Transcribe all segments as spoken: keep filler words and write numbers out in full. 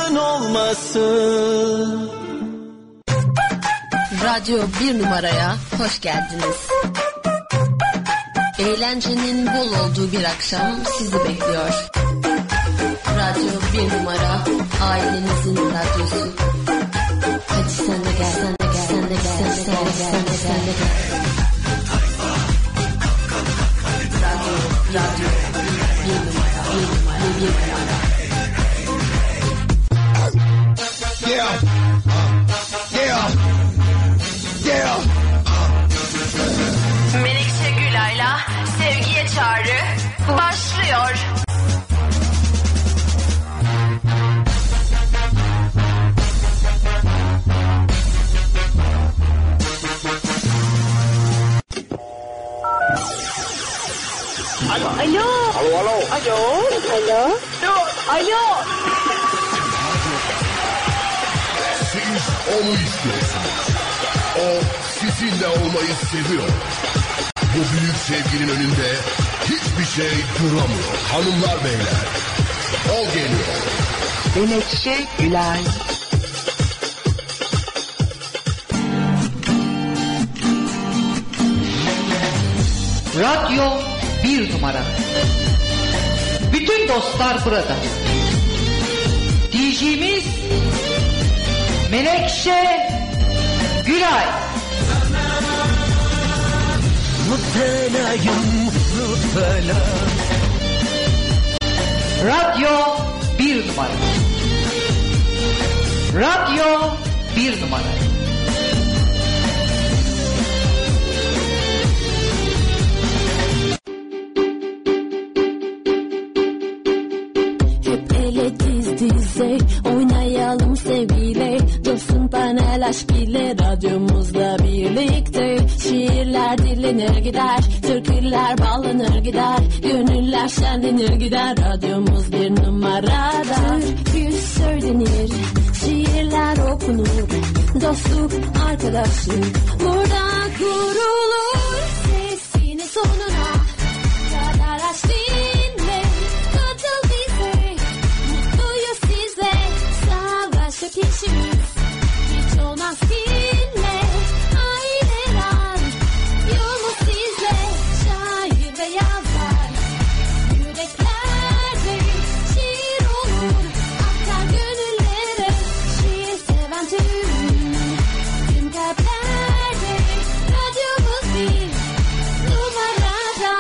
yalan olmasın. Radyo bir numaraya hoş geldiniz. Eğlencenin bol olduğu bir akşam sizi bekliyor. Radyo bir numara, ailenizin radyosu. Hadi sen de gel, sen de gel, sen de gel, sen de gel, sen de sen de gel. Radyo, radyo, bir numara, bir numara, bir numara. Yeah, yeah, yeah. Menekşe Gülay'la Sevgiye Çağrı başlıyor. Alo. Alo. Alo, alo. Alo. Alo. Alo. Siz onu istiyorsunuz. O sizinle olmayı seviyor. Bu büyük sevginin önünde hiçbir şey duramıyor. Hanımlar beyler, o geliyor. Menekşe Gülay. Radyo bir numara. Bütün dostlar burada. D J'miz Menekşe Gülay. Müptelayım, müptela. Radyo bir numara. Radyo bir numara. Dize oynayalım sevgiyle, dursun panel aşk ile, radyomuzla birlikte. Şiirler dinlenir gider, türküler bağlanır gider, gönüller şenlenir gider, radyomuz bir numarada. Türkü söylenir, şiirler okunur, dostluk arkadaşlık burada kurulur. Sesini sonuna kadar aç dinle, katıl bize. Kişimiz hiç olmaz kinle, aileler yolumuz sizle, şair ve yazar yüreklerde şiir olur, akar gönüllere, şiir seven tüm tüm kalplerde, radyomuz bir numarada.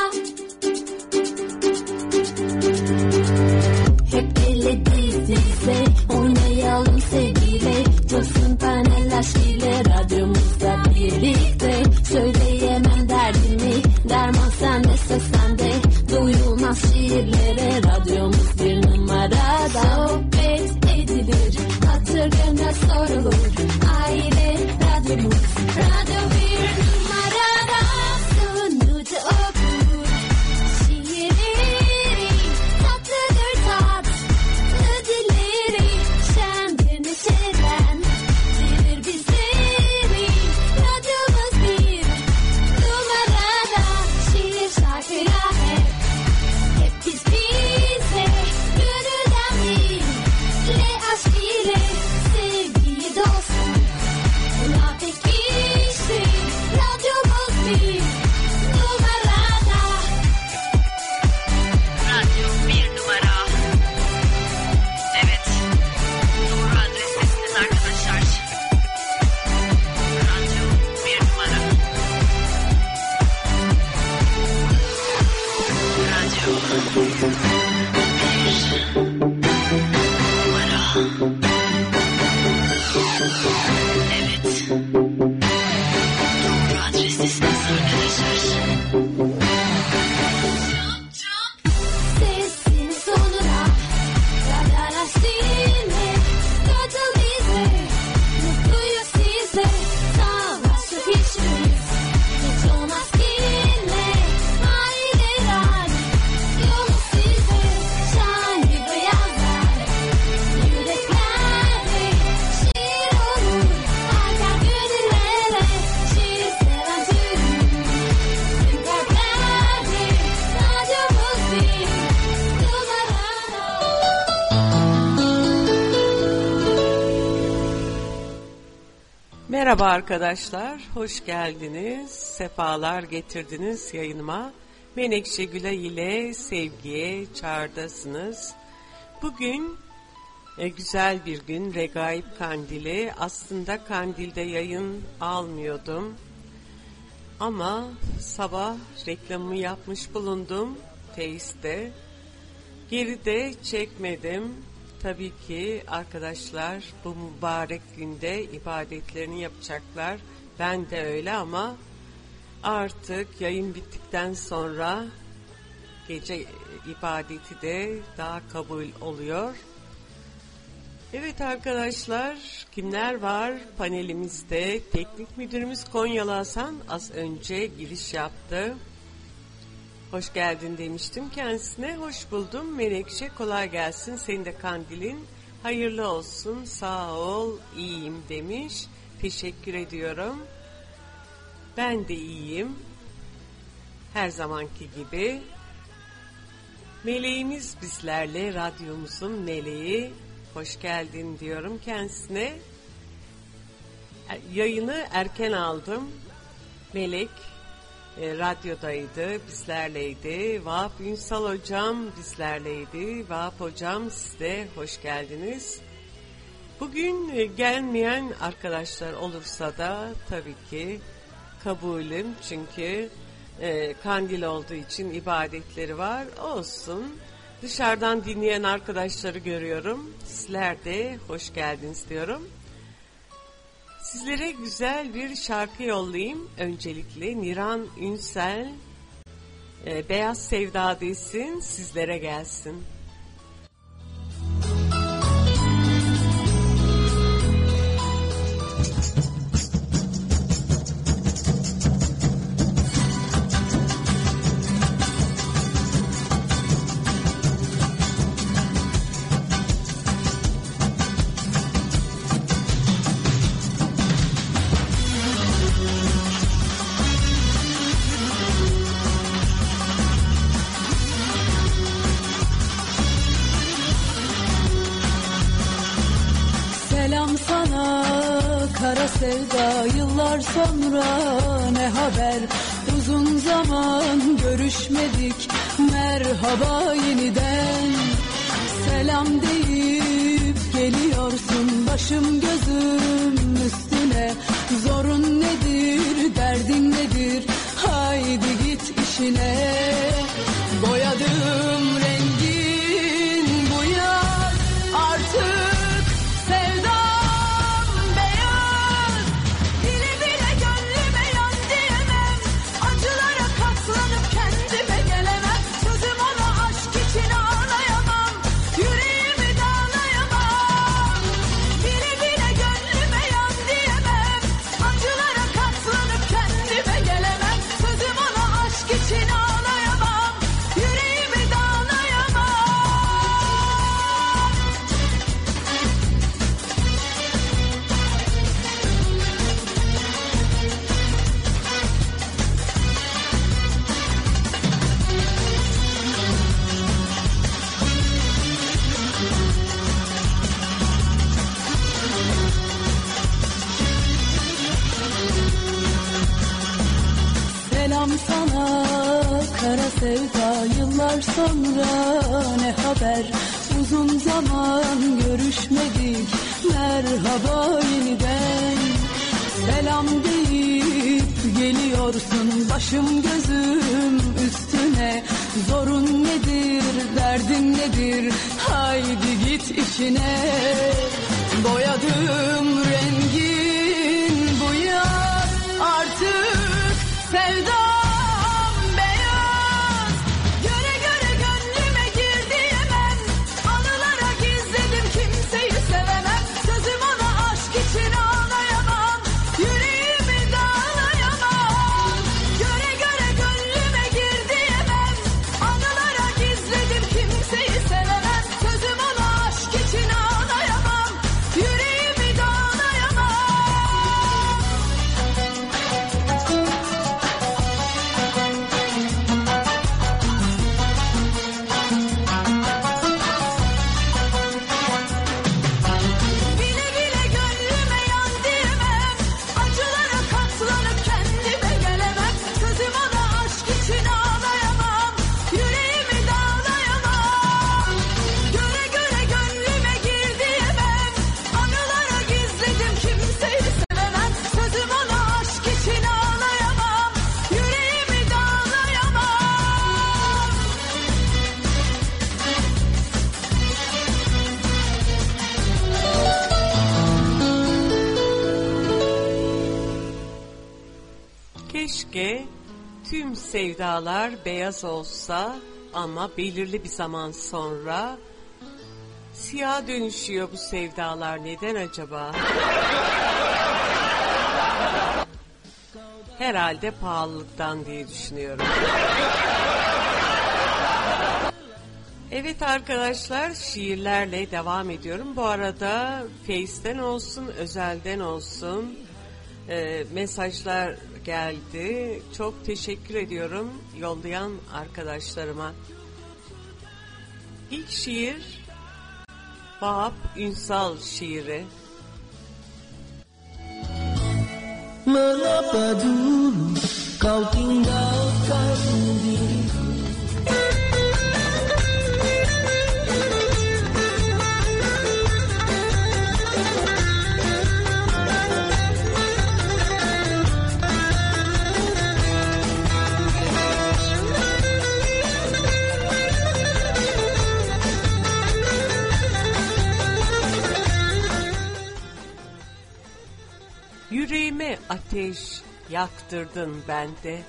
Hep elle diz dize oynayalım sevgiyle, dursun panel aşk ile, radyomuzda birlikte. Söyleyemem derdimi, derman sende, söz sende, duyulmaz şiirlere, radyomuz bir numarada. Sohbet edilir, hatır gönle sorulur, aile radyomuz, radyo bir numarada. Sunucu okur şiirleri, tatlıdır tatlı dilleri, şendir neşeden bilir bizleri, radyomuz bir numarada. Şiir şarkıya hep, hep biz bize, gönülden dile, aşk ile, sevgiyi dostum, buna tek kişi, radyomuz bir numarada. Radyo bir numara. Evet, doğru adrestesiniz arkadaşlar. Radyo bir numara. Radyo bir numara. Evet, doğru adrestesiniz arkadaşlar. Sesini sonuna kadar aç dinle, katıl bize, mutluyuz sizle, savaş yok işimiz, hiç olmaz kinle, aileler yolumuz sizle, şair ve yazar yürekler. Merhaba arkadaşlar, hoş geldiniz, sefalar getirdiniz yayınıma. Menekşe Gülay ile sevgiye çağrıdasınız. Bugün e, güzel bir gün, Regaib Kandili. Aslında Kandil'de yayın almıyordum. Ama sabah reklamımı yapmış bulundum Teis'te. Geride çekmedim. Tabii ki arkadaşlar bu mübarek günde ibadetlerini yapacaklar. Ben de öyle ama artık yayın bittikten sonra gece ibadeti de daha kabul oluyor. Evet arkadaşlar, kimler var panelimizde? Teknik müdürümüz Konyalı Hasan az önce giriş yaptı. Hoş geldin demiştim kendisine. Hoş buldum Menekşe, kolay gelsin. Senin de kandilin hayırlı olsun. Sağ ol, iyiyim demiş. Teşekkür ediyorum. Ben de iyiyim. Her zamanki gibi. Meleğimiz bizlerle, radyomuzun meleği. Hoş geldin diyorum kendisine. Yayını erken aldım. Melek E, radyodaydı, bizlerleydi. Vahap Ünsal hocam bizlerleydi. Vahap hocam, siz de hoş geldiniz. Bugün e, gelmeyen arkadaşlar olursa da tabii ki kabulüm. Çünkü e, kandil olduğu için ibadetleri var. Olsun. Dışarıdan dinleyen arkadaşları görüyorum. Sizler de hoş geldiniz diyorum. Sizlere güzel bir şarkı yollayayım. Öncelikle Niran Ünsel, e, Beyaz Sevda desin, sizlere gelsin. Sevda yıllar sonra ne haber, uzun zaman görüşmedik, merhaba yeniden. Selam deyip geliyorsun başım gözüm üstüne, zorun nedir, derdin nedir, haydi git işine. Boyadım rengin bu yaz artık sevda. Kara sevda yıllar sonra ne haber, uzun zaman görüşmedik, merhaba yeniden. Selam deyip geliyorsun başım gözüm üstüne, zorun nedir, derdin nedir, haydi git işine. Boyadım rengin bu yaz artık sevda. Sevemem, sözüm ona aşk için ağlayamam. Yüreğimi dağlayamam. Keşke tüm sevdalar beyaz olsa ama belirli bir zaman sonra siyah dönüşüyor bu sevdalar. Neden acaba? Herhalde pahalılıktan diye düşünüyorum. Evet arkadaşlar, şiirlerle devam ediyorum. Bu arada Face'ten olsun, özelden olsun e, mesajlar geldi. Çok teşekkür ediyorum yollayan arkadaşlarıma. İlk şiir Vahap Ünsal şiiri. Mengapa dulu kau tinggalkan diriku? Yüreğime ateş yaktırdın bende.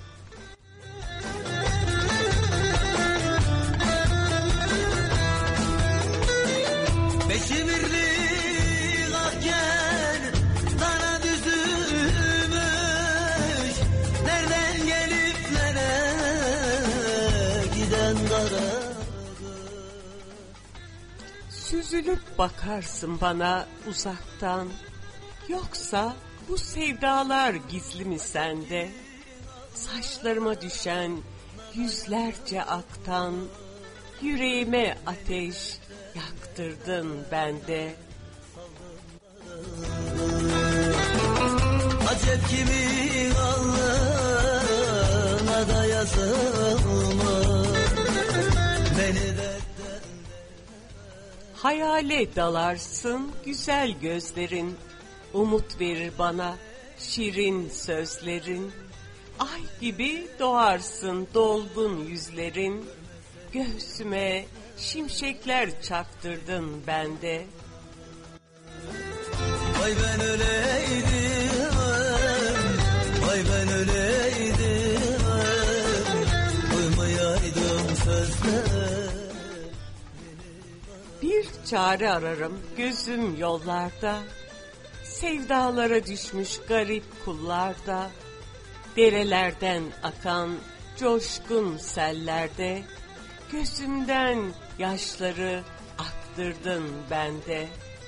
Beşi birlik asker sana düzülmüş. Nereden gelip nereye giden kara. Süzülüp bakarsın bana uzaktan. Yoksa bu sevdalar gizli mi sende? Saçlarıma düşen yüzlerce aktan, yüreğime ateş yaktırdın bende. Acep kimi alnına da yazılma. Beni de hayale dalarsın güzel gözlerin. Umut verir bana şirin sözlerin. Ay gibi doğarsın dolgun yüzlerin. Göğsüme şimşekler çaktırdın bende. Vay ben öleydim, vay ben öleydim, uymayaydım sözler. Bir çare ararım gözüm yollarda. Sevdalara düşmüş garip kullarda, derelerden akan coşkun sellerde, gözümden yaşları aktırdın bende.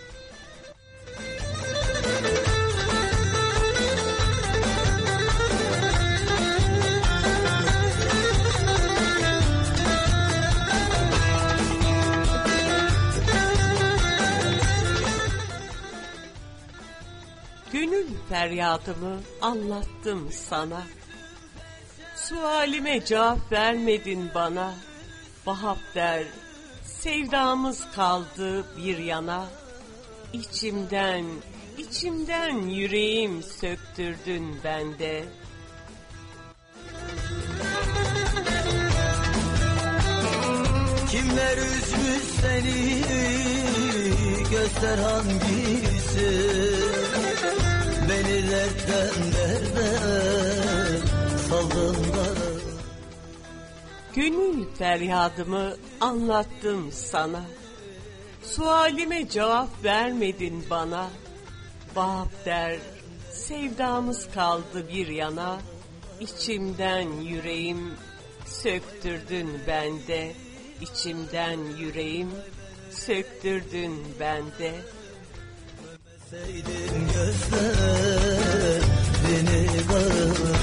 Gönül feryadımı anlattım sana. Sualime cevap vermedin bana. Vahap der, sevdamız kaldı bir yana. İçimden, içimden yüreğim söktürdün bende. Kimler üzmüş seni, göster hangisi. Beni dertten derde saldın bana. Gönül feryadımı anlattım sana. Sualime cevap vermedin bana. Vahap der, sevdamız kaldı bir yana. İçimden yüreğim söktürdün bende. İçimden yüreğim söktürdün bende. Sevdim gözlerini bağlı.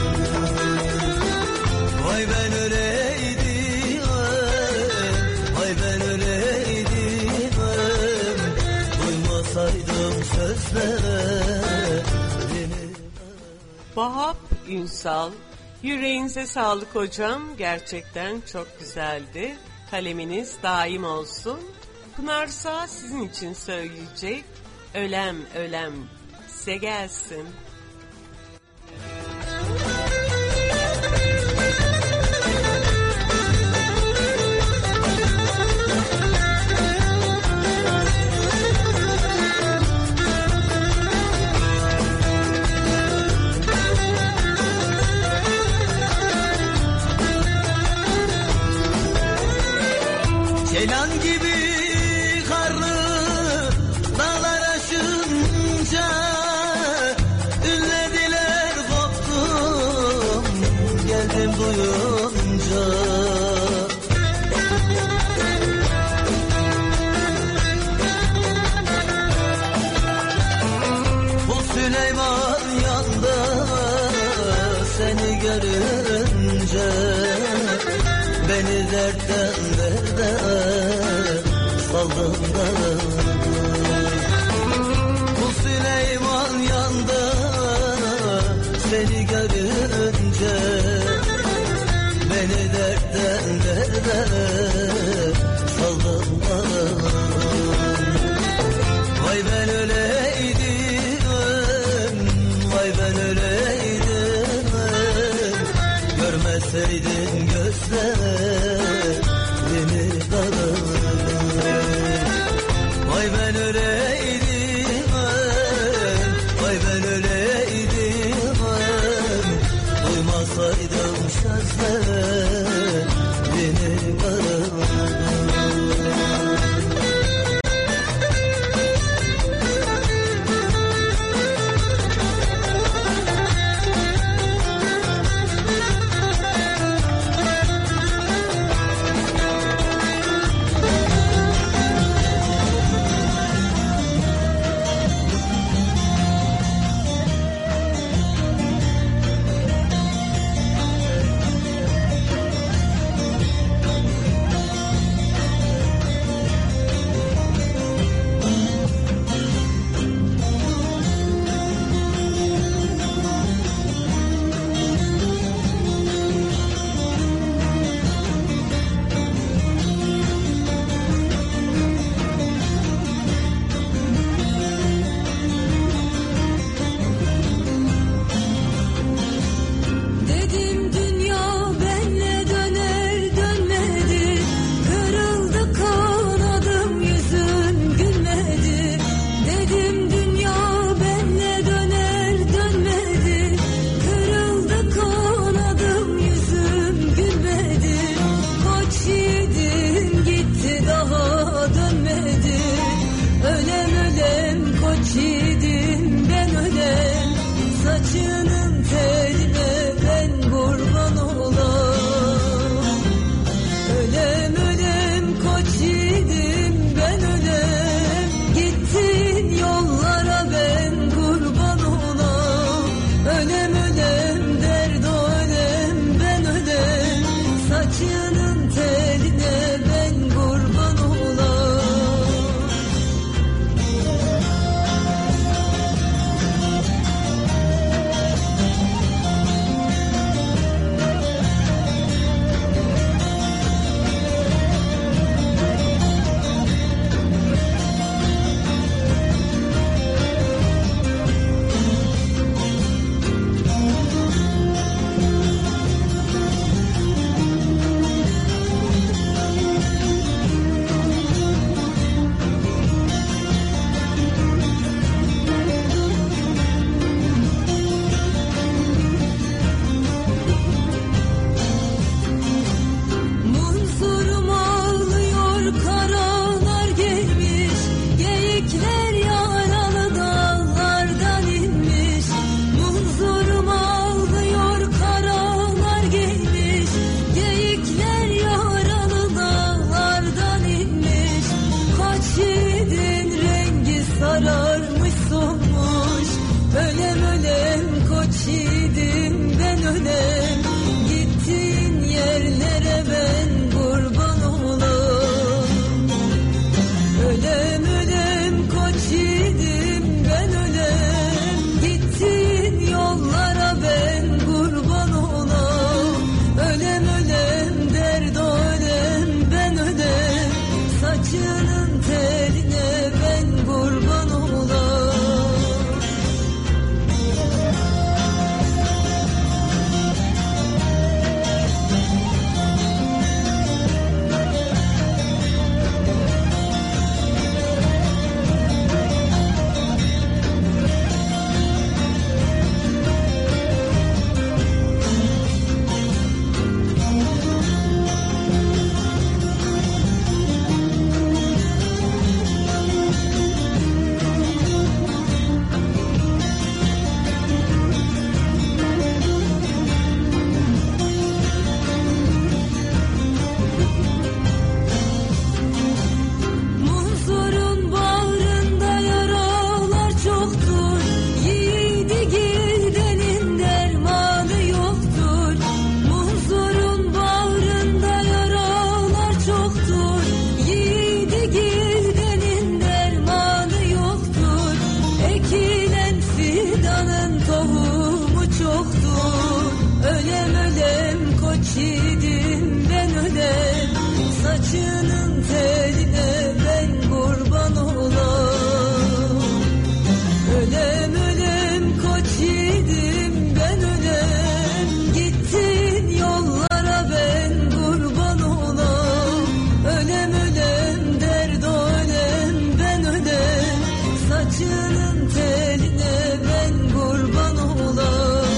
Vay ben öleydim, vay ben öleydim, duymasaydım sözlerini. Vahap Ünsal, yüreğinize sağlık hocam, gerçekten çok güzeldi. Kaleminiz daim olsun. Pınar Sağ sizin için söyleyecek. Ölem ölem size gelsin. duyunca. Bu Süleyman yandı seni görünce, beni dertten derde saldın da. Bu Süleyman yandı seni görünce, beni dertten derde saldın da. Vay ben öleydim, vay ben öleydim, görmeseydim gözlerimi darım. Vay ben öleydim, vay ben öleydim, saçının teline ben kurban olam.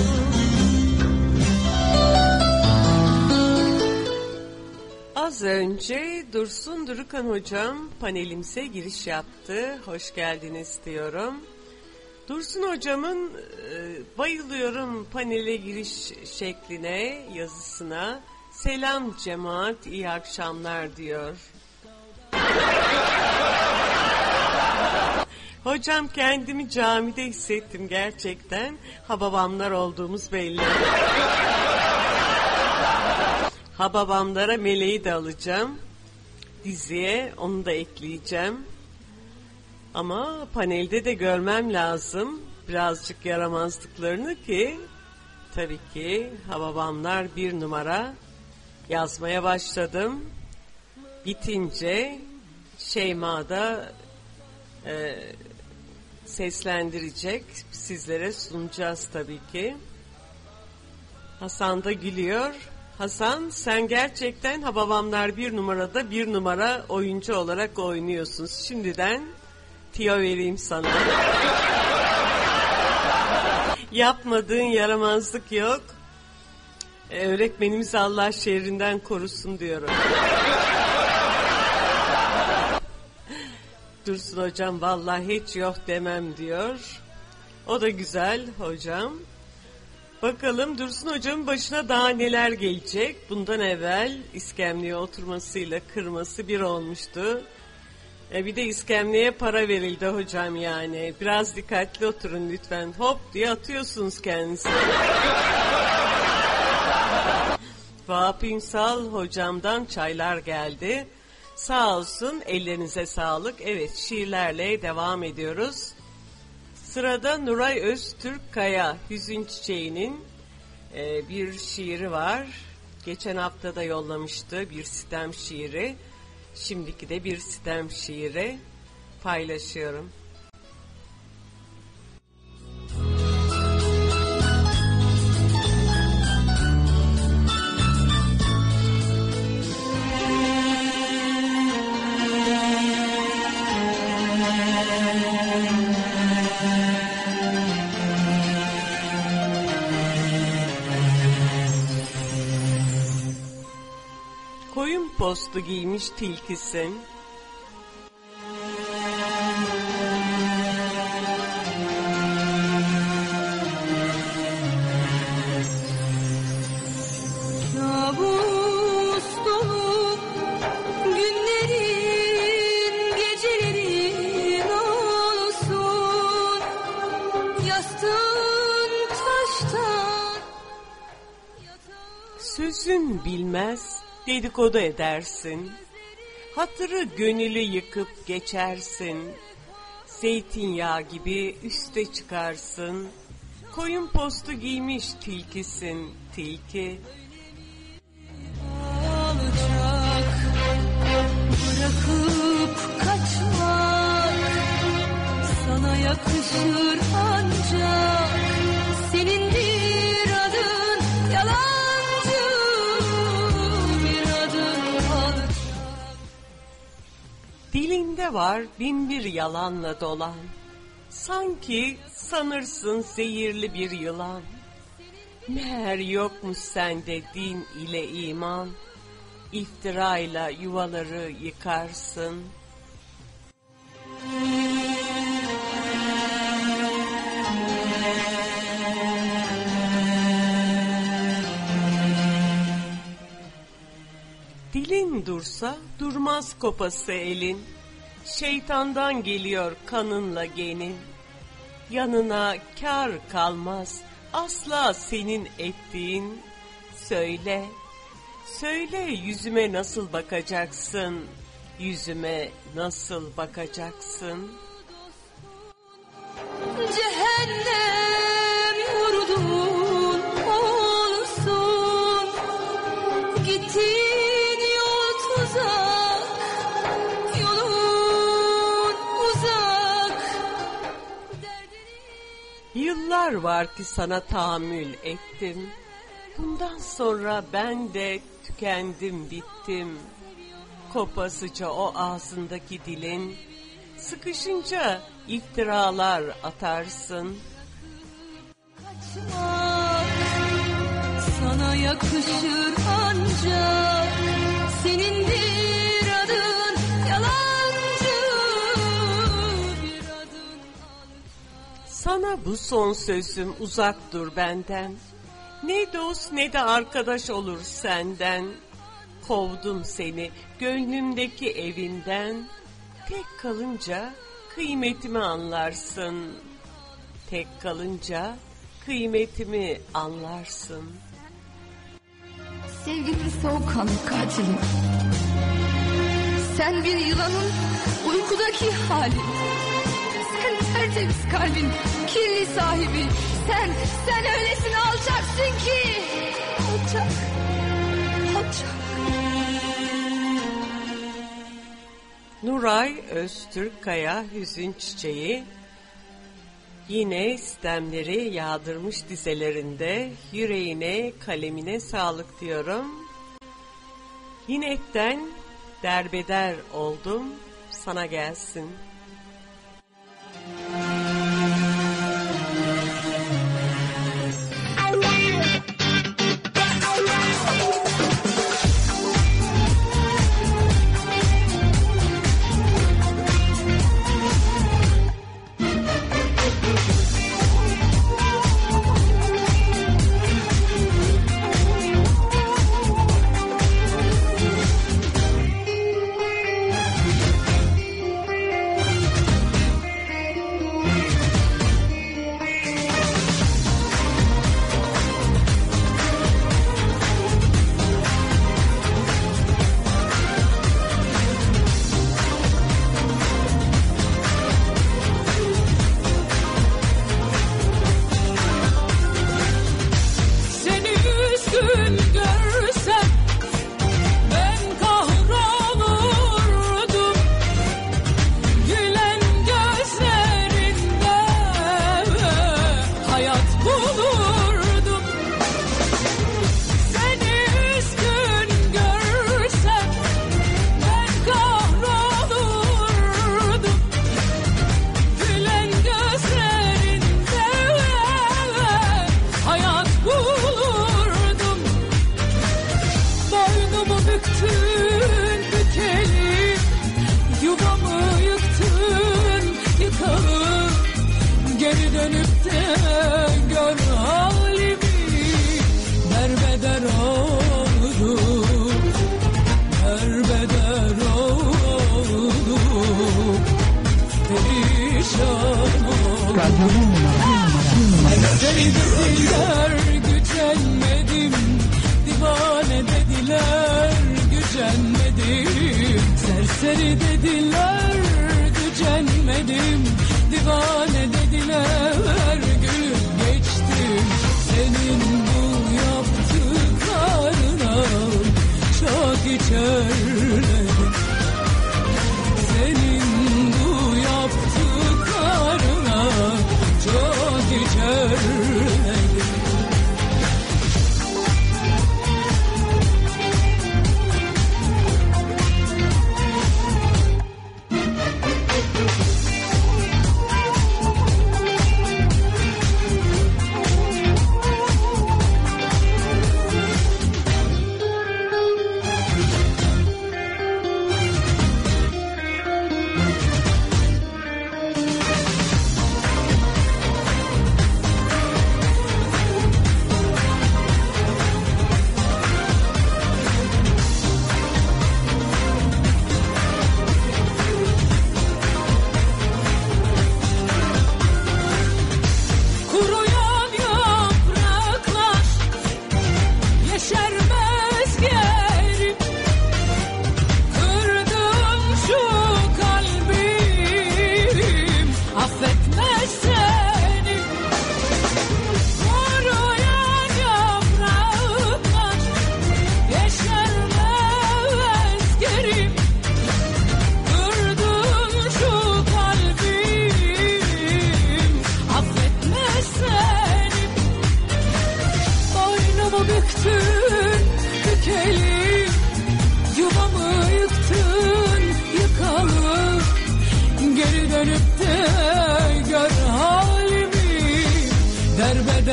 Az önce Dursun Durukan hocam panelimize giriş yaptı. Hoş geldiniz diyorum. Dursun hocamın e, bayılıyorum panele giriş şekline, yazısına. Selam cemaat, iyi akşamlar diyor. Hocam kendimi camide hissettim gerçekten. Hababamlar olduğumuz belli. Hababamlara Meleği de alacağım. Diziye onu da ekleyeceğim. Ama panelde de görmem lazım birazcık yaramazlıklarını ki tabii ki Hababamlar bir numara yazmaya başladım. Bitince Şeyma'da e, seslendirecek, sizlere sunacağız tabii ki. Hasan da gülüyor. Hasan, sen gerçekten Hababamlar bir numarada bir numara oyuncu olarak oynuyorsun. Şimdiden tiyo vereyim sana. Yapmadığın yaramazlık yok. Ee, öğretmenimiz Allah şerrinden korusun diyorum. Dursun hocam vallahi hiç yok demem diyor. O da güzel hocam. Bakalım Dursun hocamın başına daha neler gelecek. Bundan evvel iskemleye oturmasıyla kırması bir olmuştu. E bir de iskemleye para verildi hocam yani. Biraz dikkatli oturun lütfen. Hop diye atıyorsunuz kendinizi. Vahap Ünsal hocamdan çaylar geldi. Sağ olsun, ellerinize sağlık. Evet, şiirlerle devam ediyoruz. Sırada Nuray Öztürk Kaya, Hüzün Çiçeği'nin e, bir şiiri var. Geçen hafta da yollamıştı bir sitem şiiri. Şimdiki de bir sitem şiiri paylaşıyorum. Koyun postu giymiş tilkisin, Kabus dolu günlerin, gecelerin olsun. Yastığın taştan, sözün bilmez dedikodu edersin, hatırı gönülü yıkıp geçersin, zeytinyağı gibi üste çıkarsın, koyun postu giymiş tilkisin tilki. alacak, bırakıp kaçmak sana yakışır ancak. Senin bir adın yalancı, bir adın alacak. Dilinde var bin bir yalanla dolan, sanki sanırsın zehirli bir yılan. Meğer yokmuş sende din ile iman, iftirayla yuvaları yıkarsın. Dilin dursa durmaz kopası elin, şeytandan geliyor kanınla genin. Yanına kâr kalmaz asla senin ettiğin. Söyle, söyle yüzüme nasıl bakacaksın, yüzüme nasıl bakacaksın? Cehennem yurdun olsun, gittiğin yol tuzak, yolun uzak. Yıllar var ki sana tahammül ettim, bundan sonra ben de tükendim bittim. Kopasıca o ağzındaki dilin, sıkışınca iftiralar atarsın. Kaçmak sana yakışır ancak senindir adın yalancı bir adın. Sana bu son sözüm, uzak dur benden. Ne dost ne de arkadaş olur senden. Kovdum seni gönlümdeki evinden. Tek kalınca kıymetimi anlarsın. Tek kalınca kıymetimi anlarsın. Sevgimin soğukkanlı katilim. Sen bir yılanın uykudaki hali. Sen tertemiz kalbin kirli sahibi. Sen, sen öylesine alçaksın ki. Alçak, alçak. Nuray Öztürkkaya Hüzün Çiçeği yine stemleri yağdırmış dizelerinde. Yüreğine, kalemine sağlık diyorum. Yinekten derbeder oldum, sana gelsin.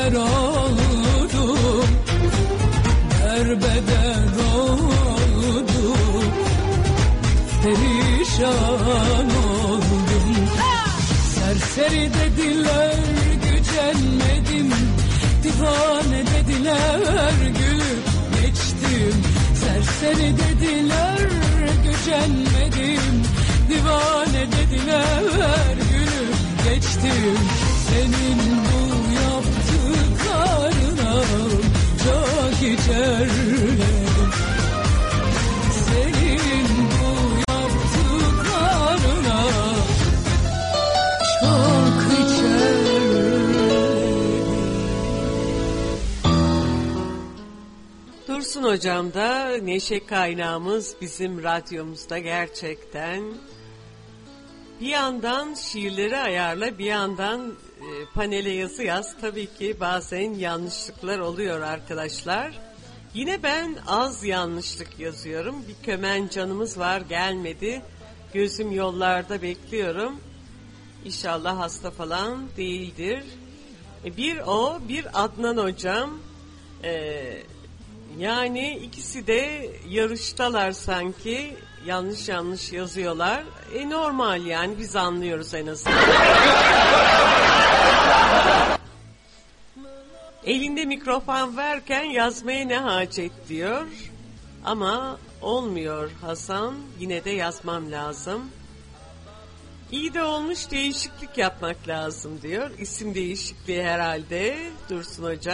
derbeder oldum, derbeder oldum, perişan oldum. Serseri dediler, gücenmedim, divane dediler, gülüp geçtim. Serseri dediler, gücenmedim, divane dediler, gülüp geçtim. Senin bu yaptıklarına çok içerledim. Senin bu yaptıklarına çok içerledim. Dursun Hocam da neşe kaynağımız bizim radyomuzda gerçekten. Bir yandan şiirleri ayarla, bir yandan e, panele yazı yaz. Tabii ki bazen yanlışlıklar oluyor arkadaşlar. Yine ben az yanlışlık yazıyorum. Bir Kömen canımız var, gelmedi. Gözüm yollarda, bekliyorum. İnşallah hasta falan değildir. E, bir o, bir Adnan Hocam. Eee... Yani ikisi de yarıştalar sanki, yanlış yanlış yazıyorlar. E normal yani, biz anlıyoruz en azından. Elinde mikrofon varken yazmaya ne hacet diyor. Ama olmuyor Hasan, yine de yazmam lazım. İyi de olmuş, değişiklik yapmak lazım diyor. İsim değişikliği herhalde Dursun Hocam.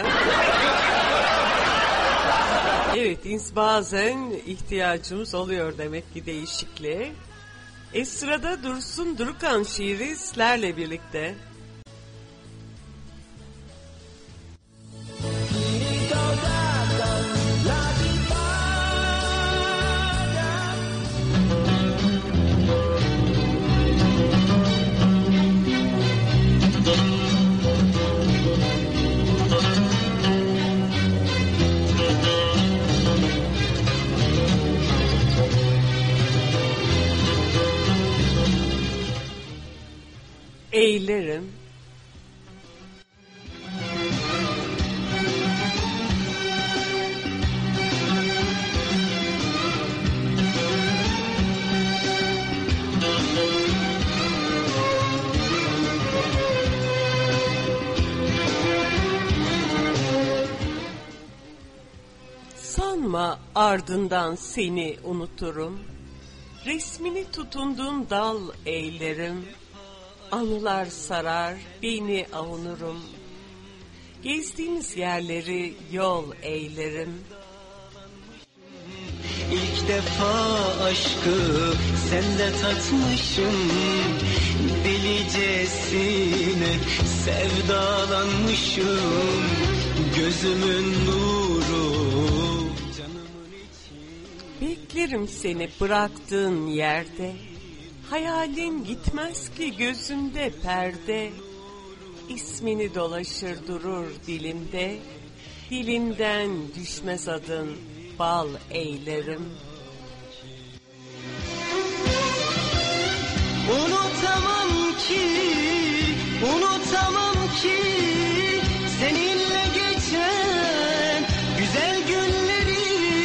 Evet, bazen ihtiyacımız oluyor demek ki değişikliğe. E sırada Dursun Durukan şiiri sizlerle birlikte. Eylerim. Sanma ardından seni unuturum, resmini tutunduğum dal eylerim. Anılar sarar, beni avunurum, gezdiğimiz yerleri yol eylerim. İlk defa aşkı sende tatmışım, delicesine sevdalanmışım. Gözümün nuru, canımın içi. Beklerim seni bıraktığın yerde, hayalin gitmez ki gözümde perde. İsmini dolaşır durur dilimde, dilimden düşmez adın, bal eylerim. Unutamam ki, unutamam ki seninle geçen güzel günleri.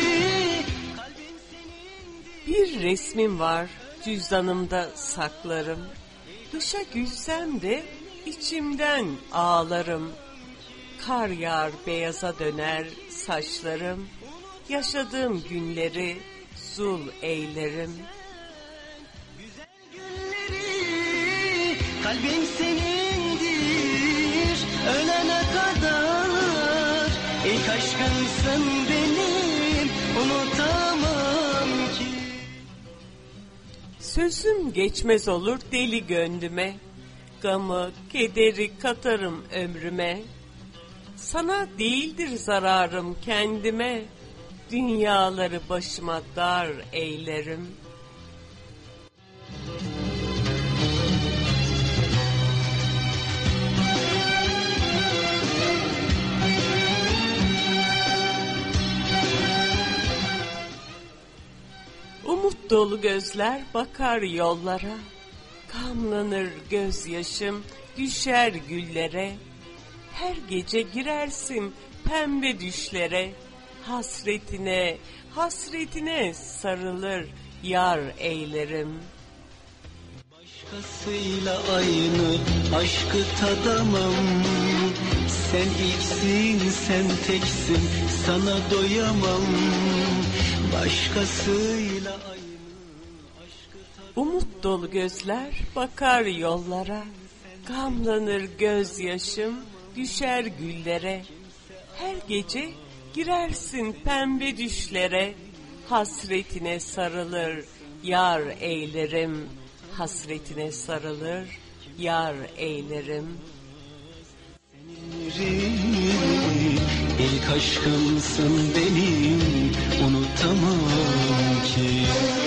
Bir resmin var, cüzdanımda saklarım. Dışa gülsem de içimden ağlarım. Kar yağar beyaza döner saçlarım. Yaşadığım günleri zul eylerim. Güzel günleri kalbim senindir ölene kadar. İlk aşkımsın benim, unutamam ki. Sözüm geçmez olur deli gönlüme, gamı, kederi katarım ömrüme. Sana değildir zararım kendime, dünyaları başıma dar eylerim. Umut dolu gözler bakar yollara, kamlanır gözyaşım düşer güllere. Her gece girersin pembe düşlere, hasretine, hasretine sarılır yar eylerim. Başkasıyla aynı aşkı tadamam. Sen ilksin, sen teksin, sana doyamam. Başkasıyla aynı aşkı tadamam. Umut dolu gözler bakar yollara, gamlanır gözyaşım, düşer güllere. Her gece girersin pembe düşlere, hasretine sarılır yar eylerim, hasretine sarılır yar eylerim. İlk aşkımsın benim, unutamam ki.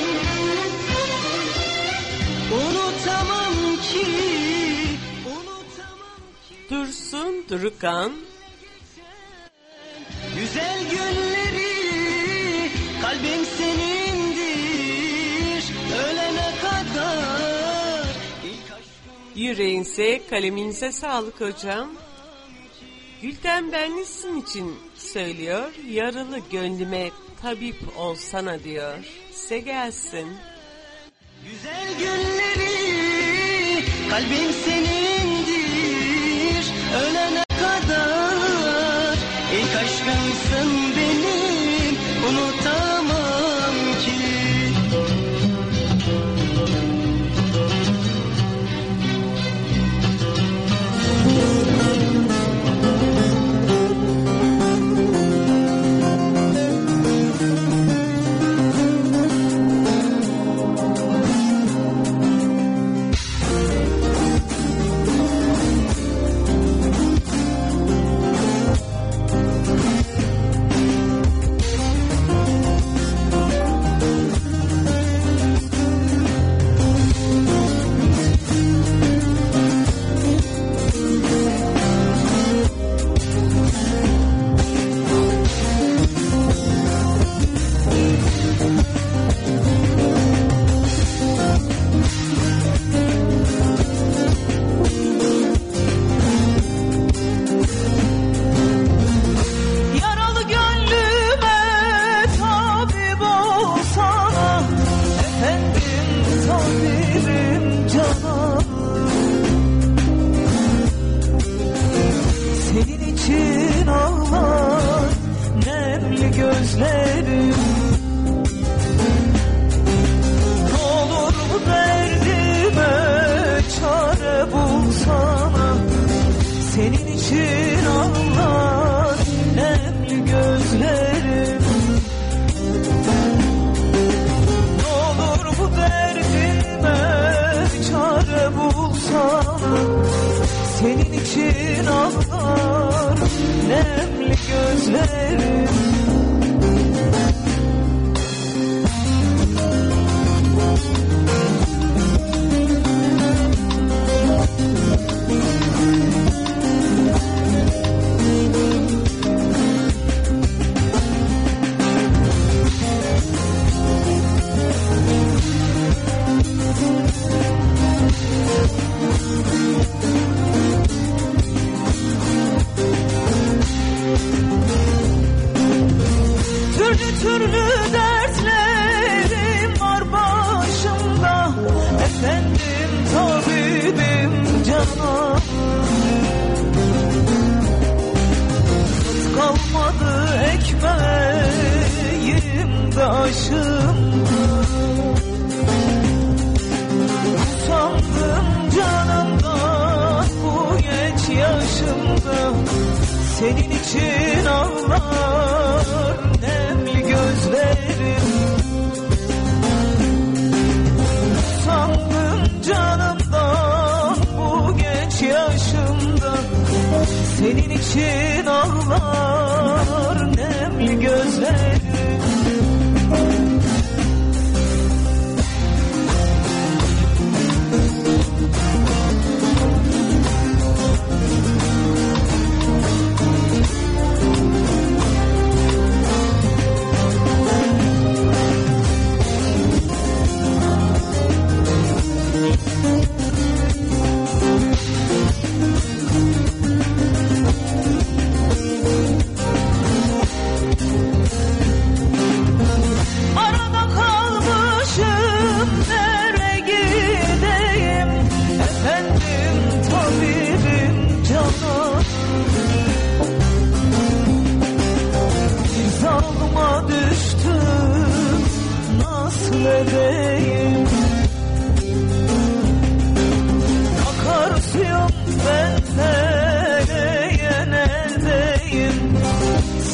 Unutamam ki, unutamam ki. Dursun Durukan. Güzel günleri kalbim senindir, ölene kadar. Yüreğinize, kaleminize sağlık hocam. Gülten Benlisin için söylüyor. Yaralı gönlüme tabip olsana diyor. Size gelsin. Güzel günleri kalbim senindir, ölene kadar. İlk aşkımsın benim, unutamam ki.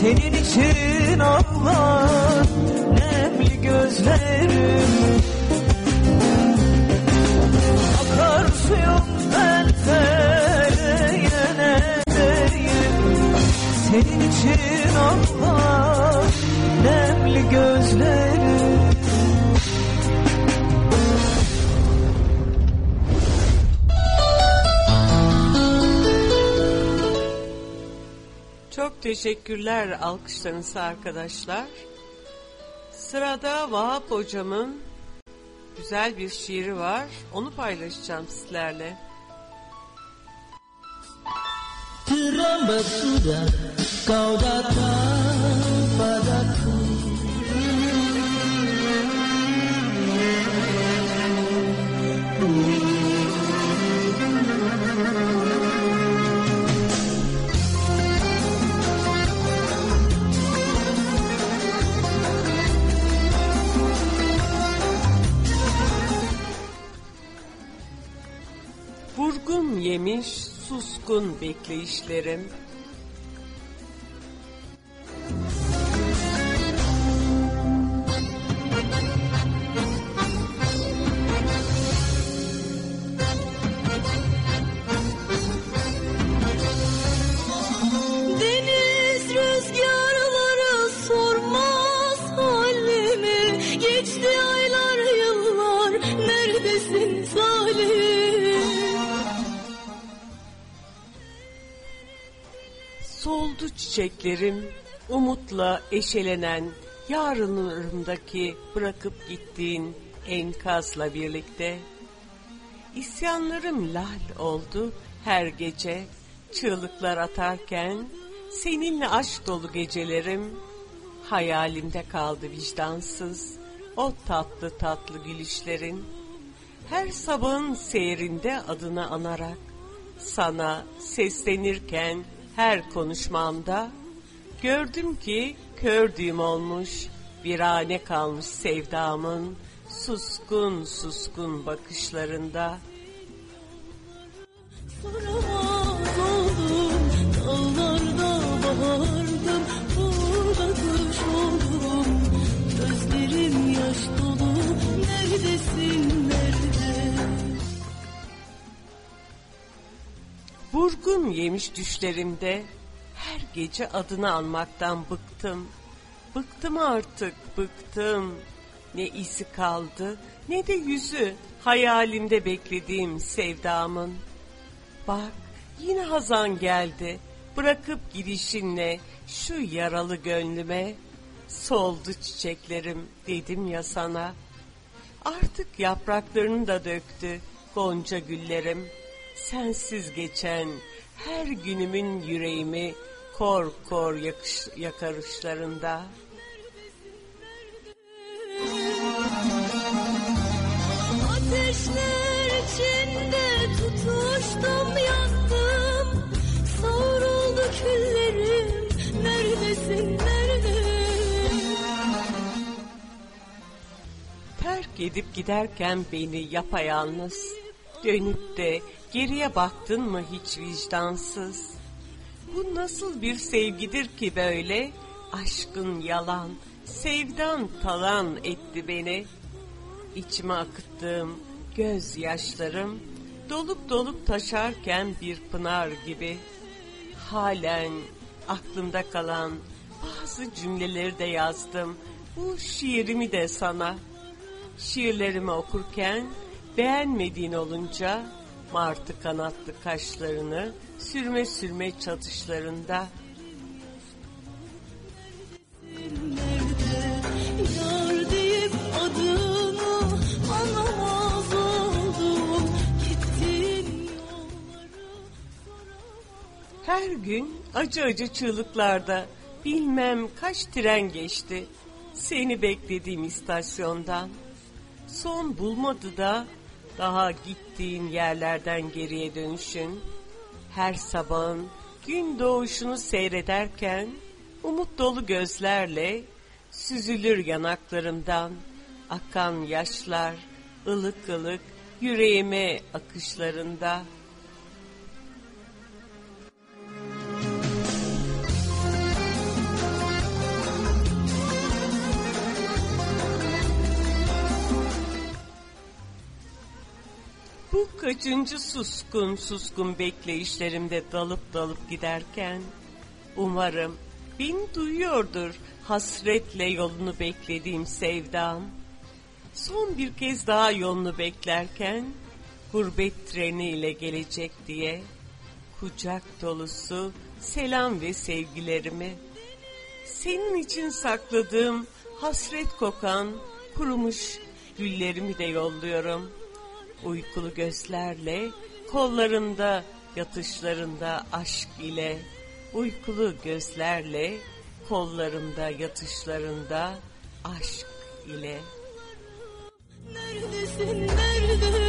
senin için ağlar nemli gözlerim. Akarsuyum ben feleye deyim, senin için ağlar nemli gözlerim. Çok teşekkürler alkışlarınıza arkadaşlar. Sırada Vahap hocamın güzel bir şiiri var. Onu paylaşacağım sizlerle. Terlambat sudah kau datang padaku, Vurgun yemiş suskun bekleyişlerim. Deniz rüzgarları sormaz halimi, geçti aylar yıllar, neredesin zalim? Soldu çiçeklerim, umutla eşelenen yarınlarımdaki bırakıp gittiğin enkazla birlikte. İsyanlarım lal oldu her gece, çığlıklar atarken seninle aşk dolu gecelerim. Hayalimde kaldı vicdansız o tatlı tatlı gülüşlerin. Her sabahın seyrinde adını anarak sana seslenirken her konuşmamda gördüm ki kör düğüm olmuş, virane kalmış sevdamın suskun suskun bakışlarında. Soramaz oldum, dağlarda bahardım, burada kuş oldum, gözlerim yaş dolu, neredesin nerede? Vurgun yemiş düşlerimde her gece adını anmaktan bıktım. Bıktım artık, bıktım. Ne izi kaldı, ne de yüzü hayalimde beklediğim sevdamın. Bak, yine hazan geldi, bırakıp gidişinle şu yaralı gönlüme. Soldu çiçeklerim dedim ya sana. Artık yapraklarını da döktü gonca güllerim. Sensiz geçen her günümün yüreğimi kor kor yakış, yakarışlarında. Ateşler içinde tutuştum, yandım, savruldu küllerim, neredesin nerede? Terk edip giderken beni yapayalnız, dönüp de geriye baktın mı hiç vicdansız? Bu nasıl bir sevgidir ki böyle? Aşkın yalan, sevdan talan etti beni. İçime akıttığım gözyaşlarım dolup dolup taşarken bir pınar gibi. Halen aklımda kalan bazı cümleleri de yazdım. Bu şiirimi de sana. Şiirlerimi okurken beğenmediğin olunca martı kanatlı kaşlarını sürme sürme çatışlarında. Yar deyip adını anlamaz oldum, gittim yolları. Her gün acı acı çığlıklarda bilmem kaç tren geçti seni beklediğim istasyondan. Son bulmadı da daha gittiğin yerlerden geriye dönüşün. Her sabahın gün doğuşunu seyrederken umut dolu gözlerle süzülür yanaklarımdan akan yaşlar ılık ılık yüreğime akışlarında. kaçıncı suskun suskun bekleyişlerimde dalıp dalıp giderken, umarım beni duyuyordur hasretle yolunu beklediğim sevdam. Son bir kez daha yolunu beklerken, gurbet treniyle gelecek diye, kucak dolusu selam ve sevgilerimi, senin için sakladığım hasret kokan kurumuş güllerimi de yolluyorum. Uykulu gözlerle, kollarında, yatışlarında aşk ile, uykulu gözlerle, kollarında, yatışlarında aşk ile. Neredesin, nerede?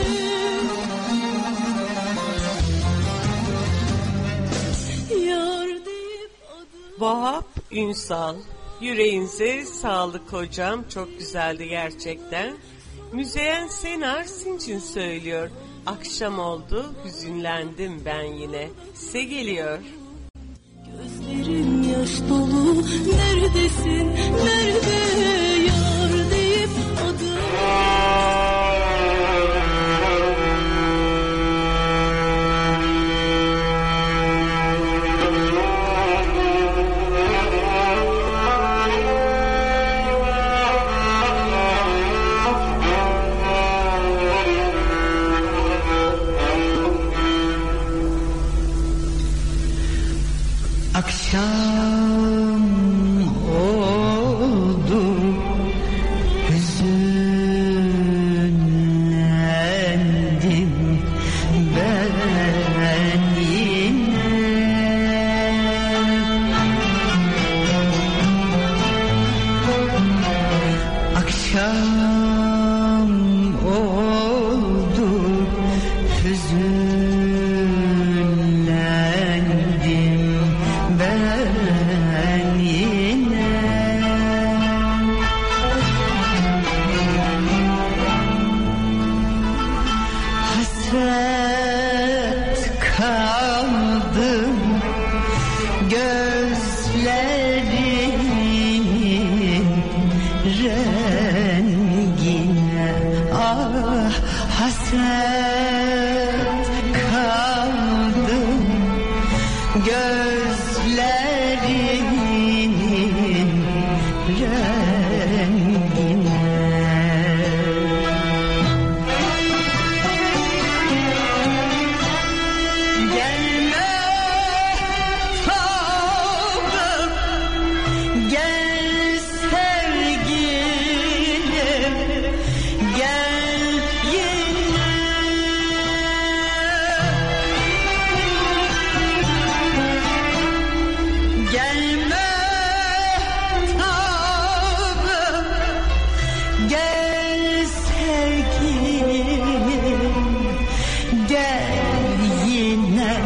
Yar deyip adı... Vahap Ünsal, yüreğinize sağlık hocam, çok güzeldi gerçekten. Müzeyyen Senar için söylüyor. Akşam oldu, hüzünlendim ben yine. Size geliyor. Gözlerim yaş dolu, neredesin, nerede? Yar deyip adı... Akşam oldu, hüzünlendim ben yine. Akşam oldu, hüzünlendim ben yine. Hasret kaldım gözlerinin rengine. Ah, hasret kaldım gözlerinin rengine. Gelme tavrım, gel sevgilim, gel yine. Gelme tavrım, gel sevgilim, gel yine.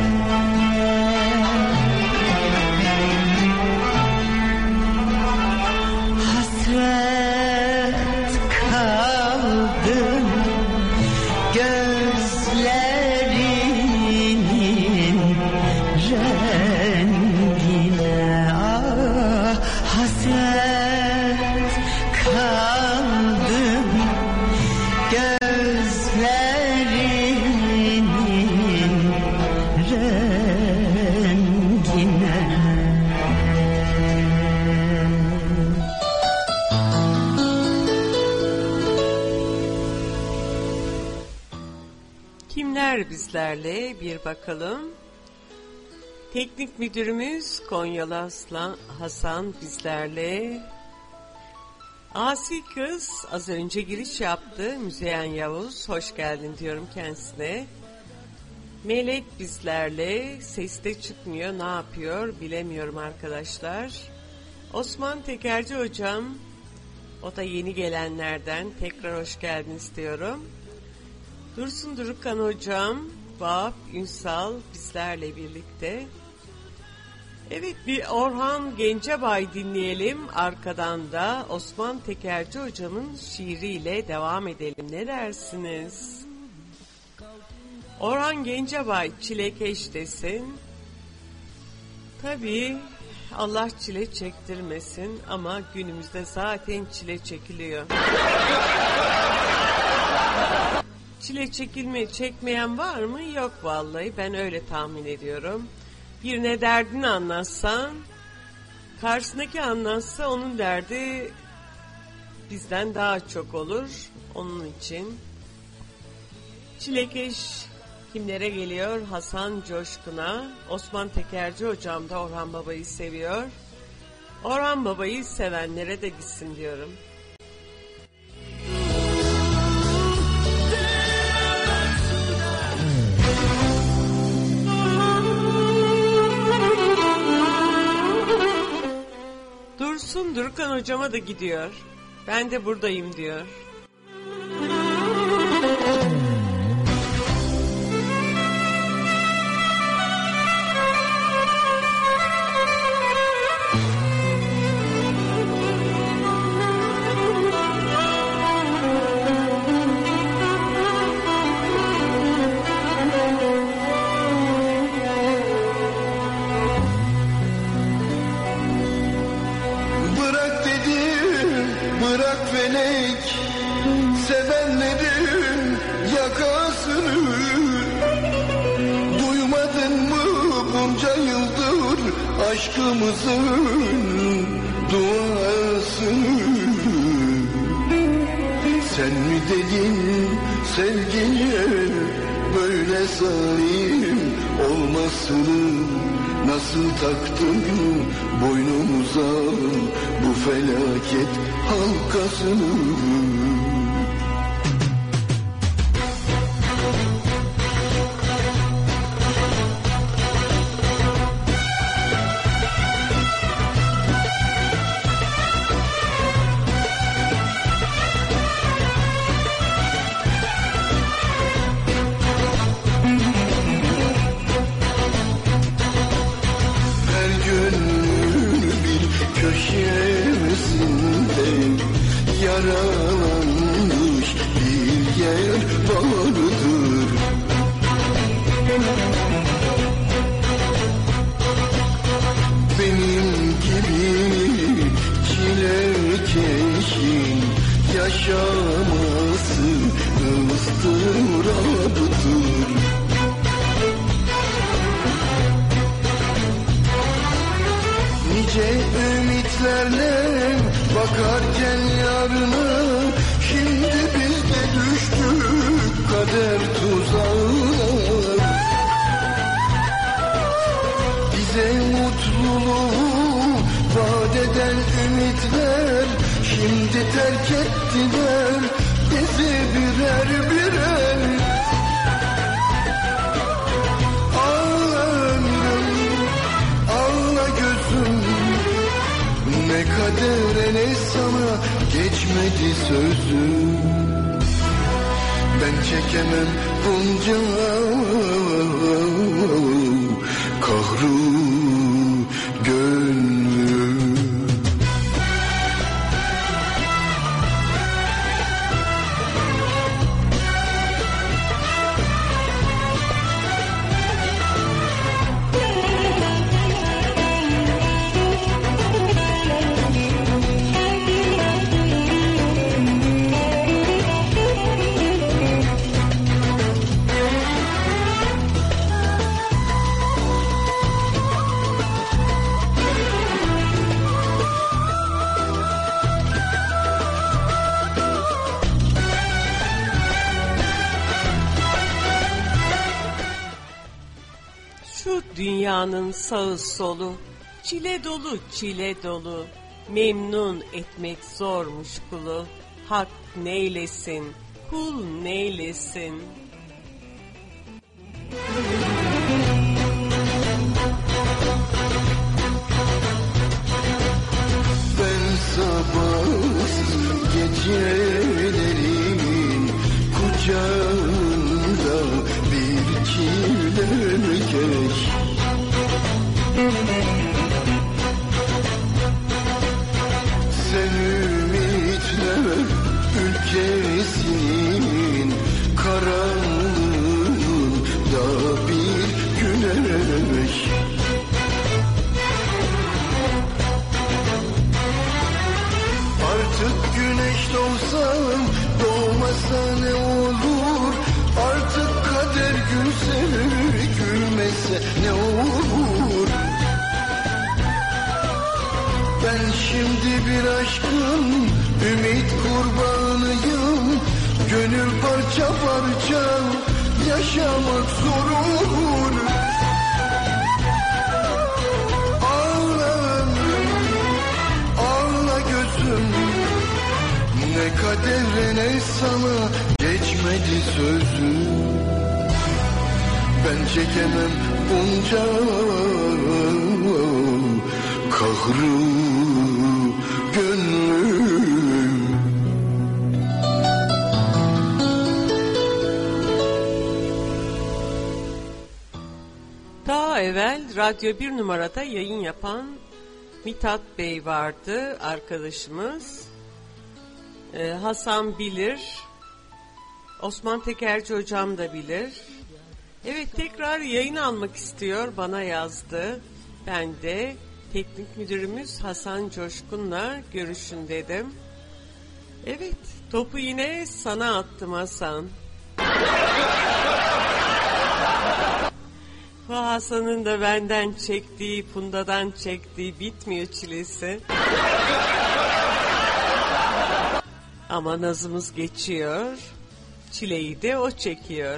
Hasret kaldım gözlerinin rengine. Ah, hasret kaldım gözlerinin rengine. Kimler bizlerle bir bakalım. Teknik müdürümüz Konyalı Aslan Hasan bizlerle. Asi kız az önce giriş yaptı. Müzeyyen Yavuz, hoş geldin diyorum kendisine. Melek bizlerle. Ses de çıkmıyor, ne yapıyor bilemiyorum arkadaşlar. Osman Tekerci hocam, o da yeni gelenlerden, tekrar hoş geldin istiyorum. Dursun Durukan hocam, Vahap Ünsal bizlerle birlikte. Evet, bir Orhan Gencebay dinleyelim. Arkadan da Osman Tekerci hocamın şiiriyle devam edelim. Ne dersiniz? Orhan Gencebay çilekeş desin. Tabii Allah çile çektirmesin ama günümüzde zaten çile çekiliyor. Çile çekilme, çekmeyen var mı? Yok vallahi, ben öyle tahmin ediyorum. Birine derdini anlatsan, karşısındaki anlatsa onun derdi bizden daha çok olur. Onun için çilekeş kimlere geliyor? Hasan Coşkun'a. Osman Tekerci hocam da Orhan Baba'yı seviyor. Orhan Baba'yı sevenlere de gitsin diyorum. Dursun Durkan hocama da gidiyor. Ben de buradayım diyor. Sevenlerin yakasını duymadın mı bunca yıldır aşkımızın duasını? Sen mi dedin sevgiye böyle zalim olmasını? Nasıl taktın boynumuza bu felaket halkasını? Yaralanmış bir yer vardır. Benim gibi çilekeşin yaşaması ıstıraptır. Nice ümitlerle bakarken yarına, şimdi biz de düştük kader tuzağına. Bize mutluluğu vaat eden ümitler şimdi terk ettiler bizi birer birer. Ağla ömrüm, ağla gözüm, ne kadere ne sana geçmedi sözüm. Ben çekemem bunca kahru gönlüm. Dünyanın sağı solu çile dolu çile dolu, memnun etmek zormuş kulu. Hak neylesin, kul neylesin? Ben sabahsız gecelerin kucağında bir çilekeş. Sen ümitler ülkesinin karanlığında bir güneş. Artık güneş doğsa doğmasa ne olur? gelse ne olur? Ben şimdi bir aşkın ümit kurbanıyım. Gönül parça parça yaşamak zor olur. Ağla ömrüm, ağla gözüm. Ne kadere ne sana geçmedi sözüm. Ben çekemem bunca kahrı gönlüm. Daha evvel Radyo bir numarada yayın yapan Mithat Bey vardı arkadaşımız. Ee, Hasan bilir. Osman Tekerci hocam da bilir. Evet, tekrar yayın almak istiyor, bana yazdı. Ben de teknik müdürümüz Hasan Coşkun'la görüşün dedim. Evet, topu yine sana attım Hasan. Bu Hasan'ın da benden çektiği, pundadan çektiği bitmiyor çilesi. Ama nazımız geçiyor. Çileyi de o çekiyor.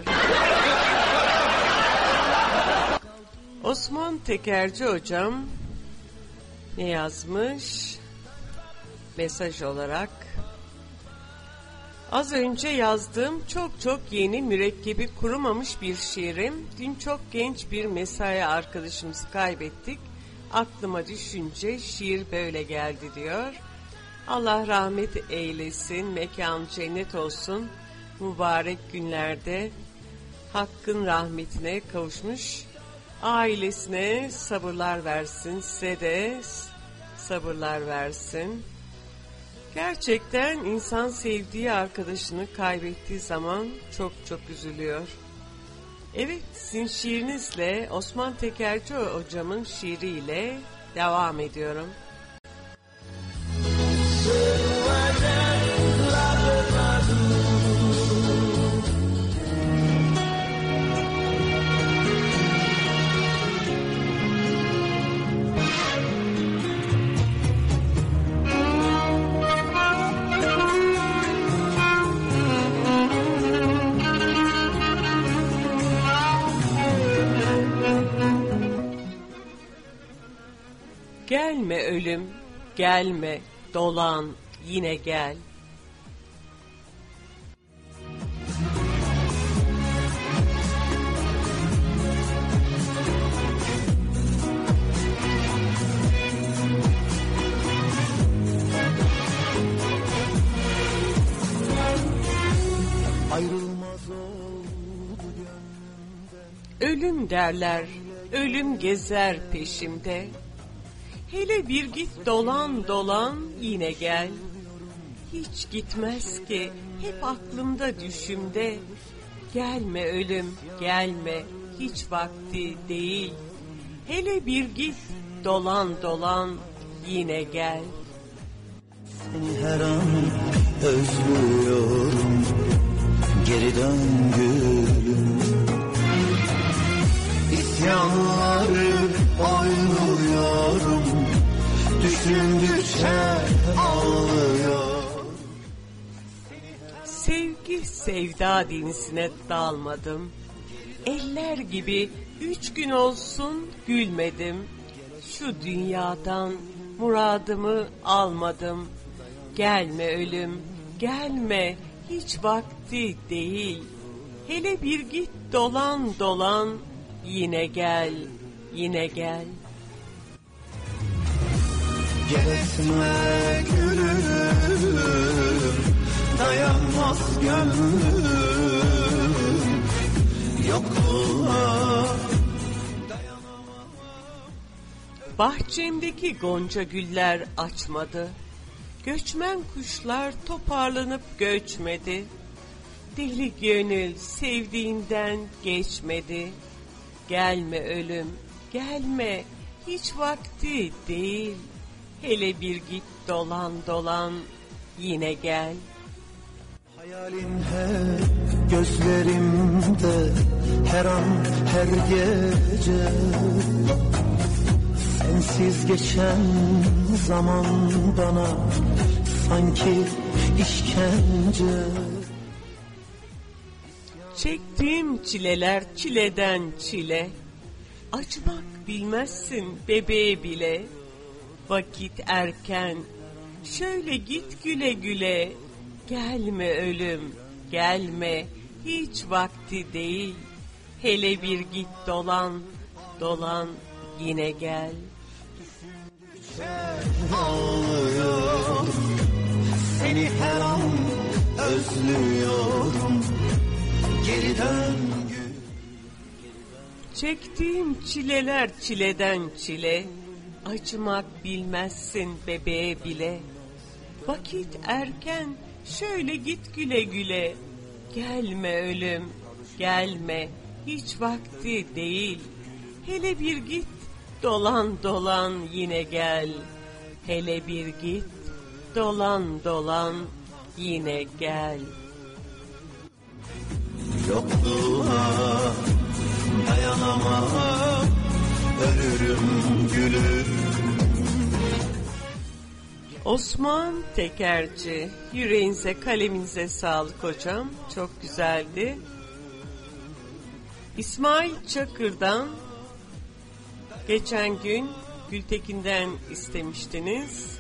Osman Tekerci hocam ne yazmış? Mesaj olarak. Az önce yazdığım çok çok yeni, mürekkebi kurumamış bir şiirim. Dün çok genç bir mesai arkadaşımızı kaybettik. Aklıma düşünce şiir böyle geldi diyor. Allah rahmet eylesin, mekan cennet olsun. Mübarek günlerde Hakk'ın rahmetine kavuşmuş. Ailesine sabırlar versin, size de sabırlar versin. Gerçekten insan sevdiği arkadaşını kaybettiği zaman çok çok üzülüyor. Evet, sizin şiirinizle, Osman Tekerci hocamın şiiriyle devam ediyorum. Gelme ölüm, gelme, dolan, yine gel. Ölüm derler, ölüm gezer peşimde. Hele bir git dolan dolan yine gel. Hiç gitmez ki hep aklımda düşümde. Gelme ölüm gelme, hiç vakti değil. Hele bir git dolan dolan yine gel. Seni her an özlüyorum, geri dön gülüm. İsyanları oynuyorum, düşündükçe ağlıyor. Sevgi sevda denizine dalmadım. Eller gibi üç gün olsun gülmedim. Şu dünyadan muradımı almadım. Gelme ölüm, gelme, hiç vakti değil. Hele bir git dolan dolan, yine gel, yine gel. Gel etme gülüm, dayanmaz gönlüm, yokluğa dayanamam. Bahçemdeki gonca güller açmadı. Göçmen kuşlar toparlanıp göçmedi. Deli gönül sevdiğinden geçmedi. Gelme ölüm, gelme, hiç vakti değil. Hele bir git dolan dolan, yine gel. Hayalin hep gözlerimde her an her gece. Sensiz geçen zaman bana sanki işkence. Çektiğim çileler çileden çile, acımak bilmezsin bebeğe bile. Vakit erken, şöyle git güle güle. Gelme ölüm, gelme, hiç vakti değil. Hele bir git dolan, dolan yine gel. Ağlıyorum, seni her an özlüyorum. Geri dön. Çektiğim çileler çileden çile, acımak bilmezsin bebeğe bile. Vakit erken, şöyle git güle güle. Gelme ölüm, gelme, hiç vakti değil. Hele bir git, dolan dolan yine gel. Hele bir git, dolan dolan yine gel. Yokluğa dayanamam, ölürüm gülüm. Osman Tekerci, yüreğinize kaleminize sağlık hocam, çok güzeldi. İsmail Çakır'dan geçen gün Gültekin'den istemiştiniz.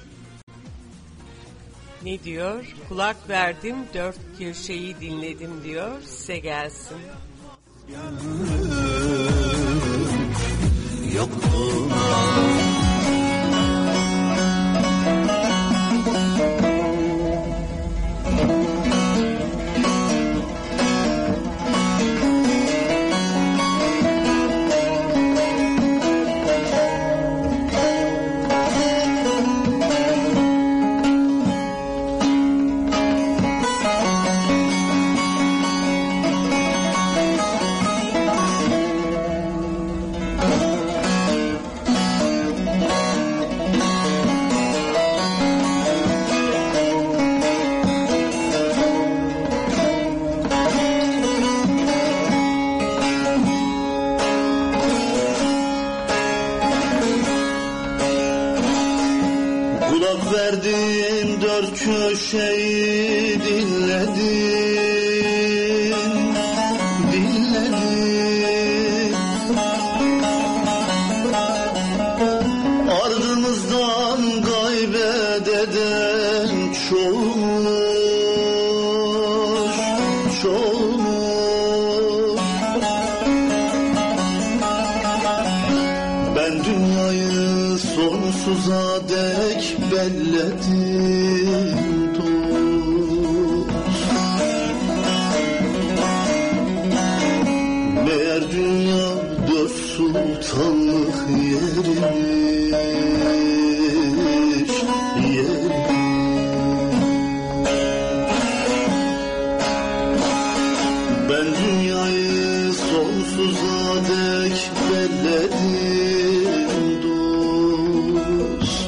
Ne diyor? Kulak verdim, dört köşeyi dinledim diyor. Size gelsin. Yokluğuna verdim, dört köşeyi dinledim, dinledim. Ardımızdan kaybededen çoğulmuş, çoğulmuş. Ben dünyayı sonsuza dek belledim dost. Meğer dünya dört sultanlık yermiş, yermiş. Ben dünyayı sonsuza dek belledim dost.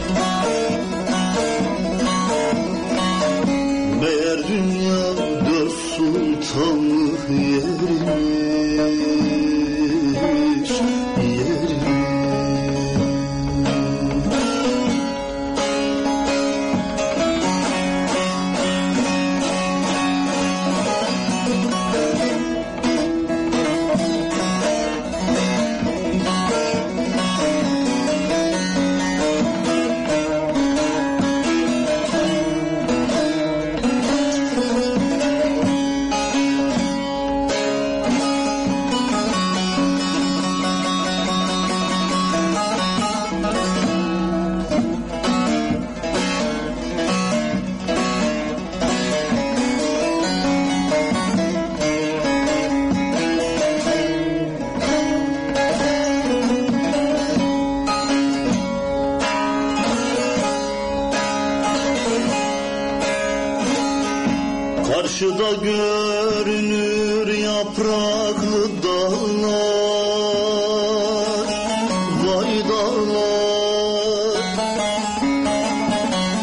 Meğer dünya dört sultanlık yermiş, yermiş. Karşıda görünür yapraklı dağlar, vay dağlar.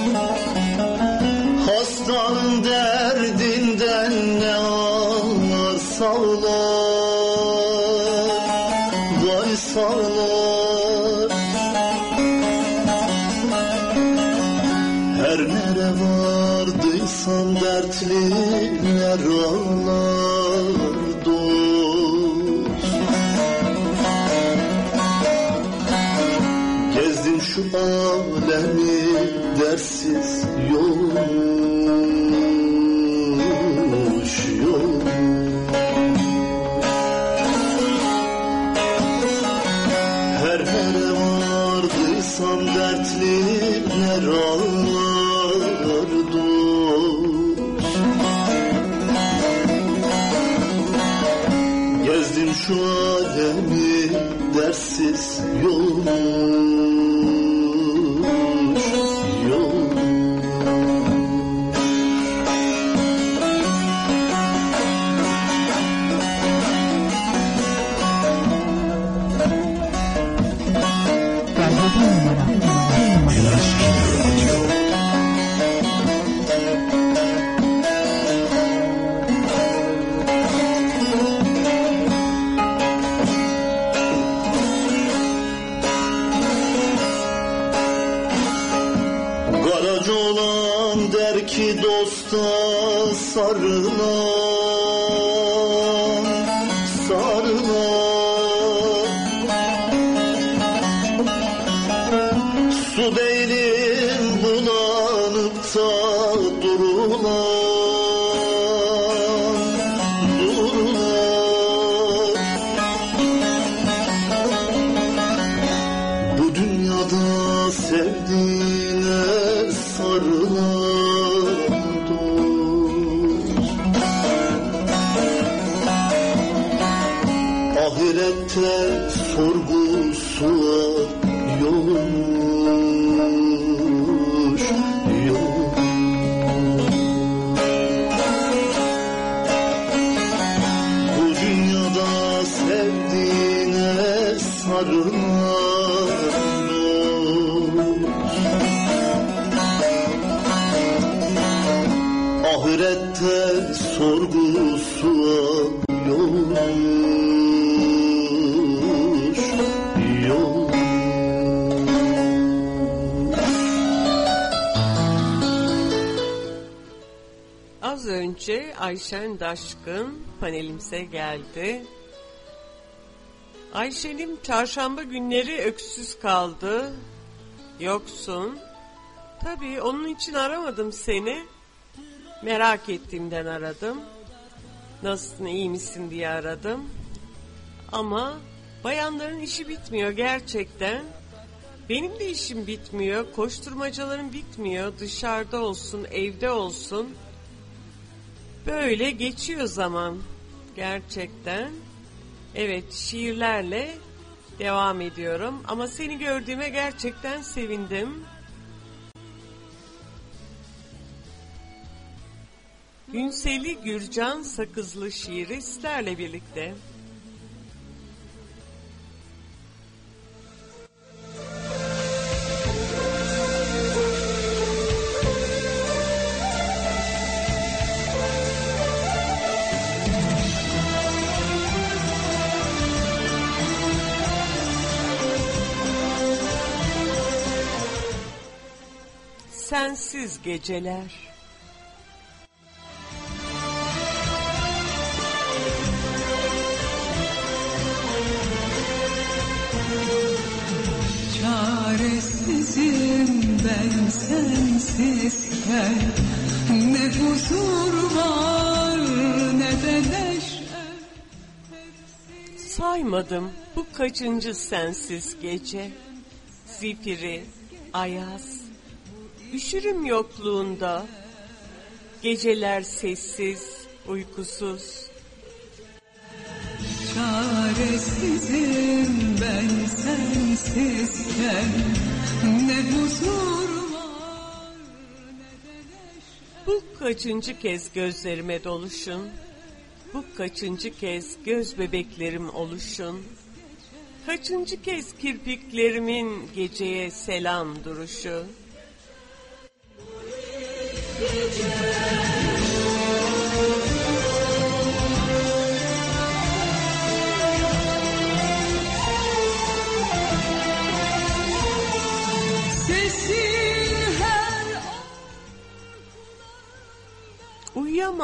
Hastanın derdinden ne ağlar sağlar. Her nere vardıysan dertliler ağlar dost. Gezdim şu alemi dersiz yolmuş yol. Her nere vardıysam dertliler ağlar dost. Gezdim şu alemi dersiz yolmuş yol. Garacı olan der ki dosta sarılan, sarılan. Su değilim bulanıp da durulan, durulan. Bu dünyada sevdiğine sarılan dost. Ahirette sorgu sual yolmuş yol. Bu dünyada sevdiğine sarılan dost. Ahirette sorgu sual yolmuş yol. Az önce Ayşen Daşkın panelimize geldi. Ayşe'nin çarşamba günleri öksüz kaldı. Yoksun. Tabii onun için aramadım seni. Merak ettiğimden aradım. Nasılsın, iyi misin diye aradım. Ama bayanların işi bitmiyor gerçekten. Benim de işim bitmiyor. Koşturmacalarım bitmiyor. Dışarıda olsun, evde olsun. Böyle geçiyor zaman. Gerçekten. Evet, şiirlerle devam ediyorum. Ama seni gördüğüme gerçekten sevindim. Günseli Gürcan Sakızlı şiiri sizlerle birlikte. Sensiz geceler. Çaresizim ben sensizken, ne huzur var ne de neşe. Saymadım bu kaçıncı sensiz gece. Zifiri, ayaz, üşürüm yokluğunda. Geceler sessiz, uykusuz. Çaresizim ben sensizken, ne huzur var ne de neşe. Bu kaçıncı kez gözlerime doluşun. Bu kaçıncı kez göz bebeklerim oluşun. Kaçıncı kez kirpiklerimin geceye selam duruşu.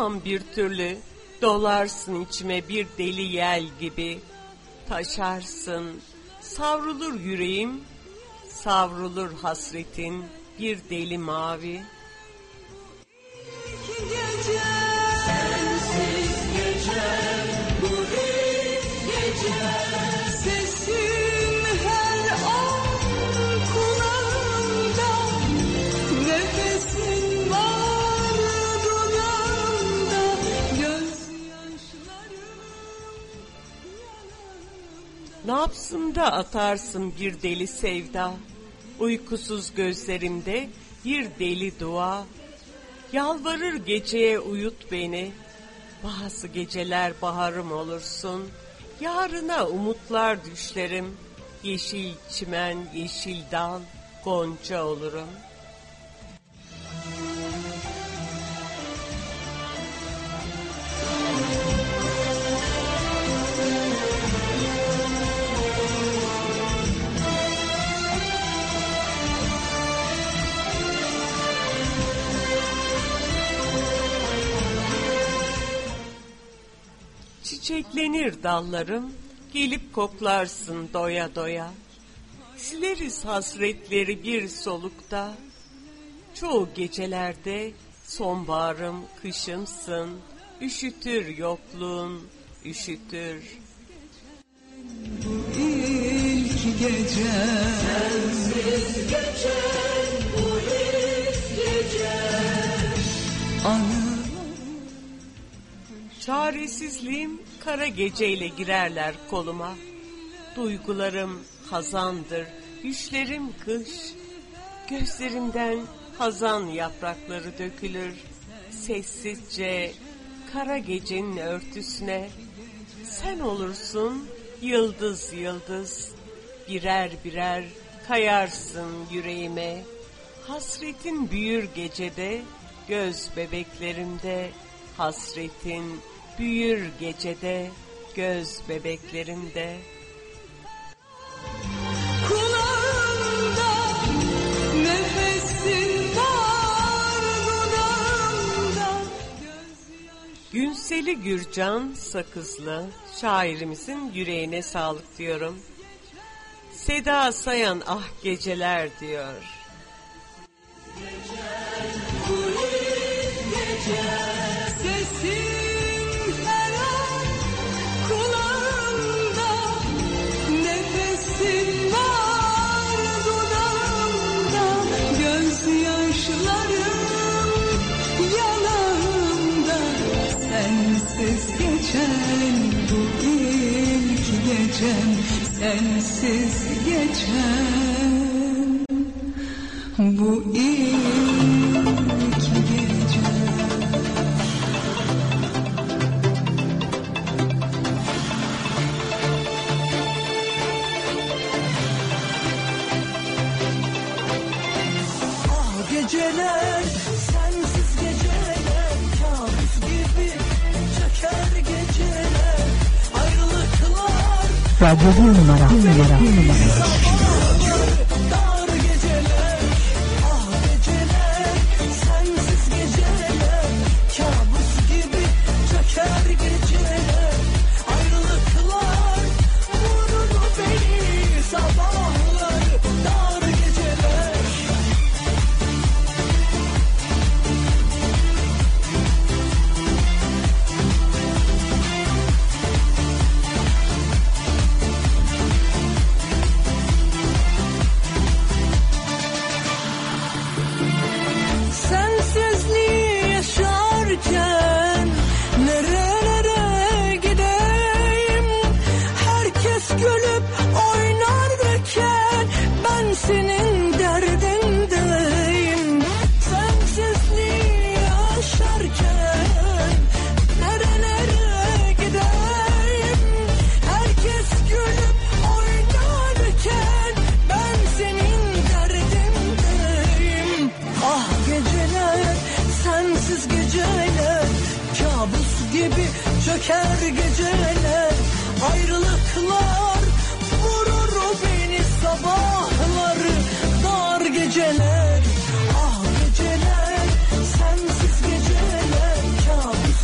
Anlamam bir türlü, dolarsın içime bir deli yel gibi. Taşarsın, savrulur yüreğim, savrulur hasretin bir deli mavi. Gece, sensiz geçer bu ilk gece. Sesin her an kulağımda, nefesin var dudağımda, gözyaşlarım Ne yapsın da atarsın bir deli sevda, uykusuz gözlerimde bir deli dua. Yalvarır geceye uyut beni, bazı geceler baharım olursun. Yarına umutlar düşlerim, yeşil çimen, yeşil dal, gonca olurum. Çiçeklenir dallarım, gelip koklarsın doya doya. Sileriz hasretleri bir solukta. Çoğu gecelerde sonbaharım, kışımsın. Üşütür yokluğun, üşütür. bu ilk gece. Sensiz geçer bu ilk gece. Anı Çaresizliğim kara geceyle girerler koluma. Duygularım hazandır, düşlerim kış. Gözlerimden hazan yaprakları dökülür. Sessizce kara gecenin örtüsüne. Sen olursun yıldız yıldız. Birer birer kayarsın yüreğime. Hasretin büyür gecede, göz bebeklerimde. Hasretin büyür gecede, göz bebeklerimde. kulağımda, nefesin var dudağımda, Günseli Gürcan Sakızlı şairimizin yüreğine sağlık diyorum. Seda Sayan ah geceler diyor. sesin her an kulağımda, nefesin var dudağımda, gözyaşlarım yanağımda. Sensiz geçen bu ilk gecem, sensiz geçen bu ilk gece. Ah geceler, sensiz geceler, kabus gibi çöker geceler, ayrılıklar, Radyo bir numara, bir numara, bir numara. dar geceler. Ah geceler, sensiz geceler, kabus gibi çöker geceler, ayrılıklar, vurur beni sabahlar, dar geceler. Sensizliği yaşarken nerelere gideyim? Herkes gülüp oynarken ben senin derdindeyim. Sensizliği yaşarken nerelere gideyim? Herkes gülüp oynarken ben senin derdindeyim. Ah geceler, sensiz geceler, kabus gibi çöker geceler, ayrılıklar, vurur beni sabahları, dar geceler. Ah geceler, sensiz geceler, kabus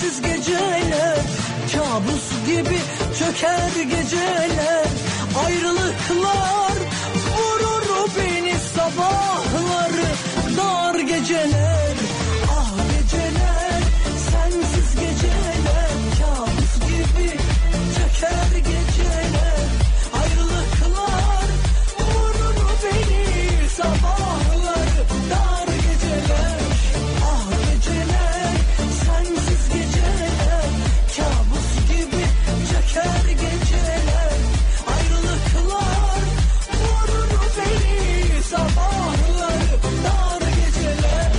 sensiz geceler, kabus gibi çöker geceler, ayrılıklar vurur beni sabahları, dar geceler, ah geceler, sensiz geceler, kabus gibi çöker geceler, ayrılıklar vurur beni sabahları, dar geceler, ah geceler, sensiz geceler, kabus gibi çöker geceler, ayrılıklar vurur beni sabahları, dar geceler.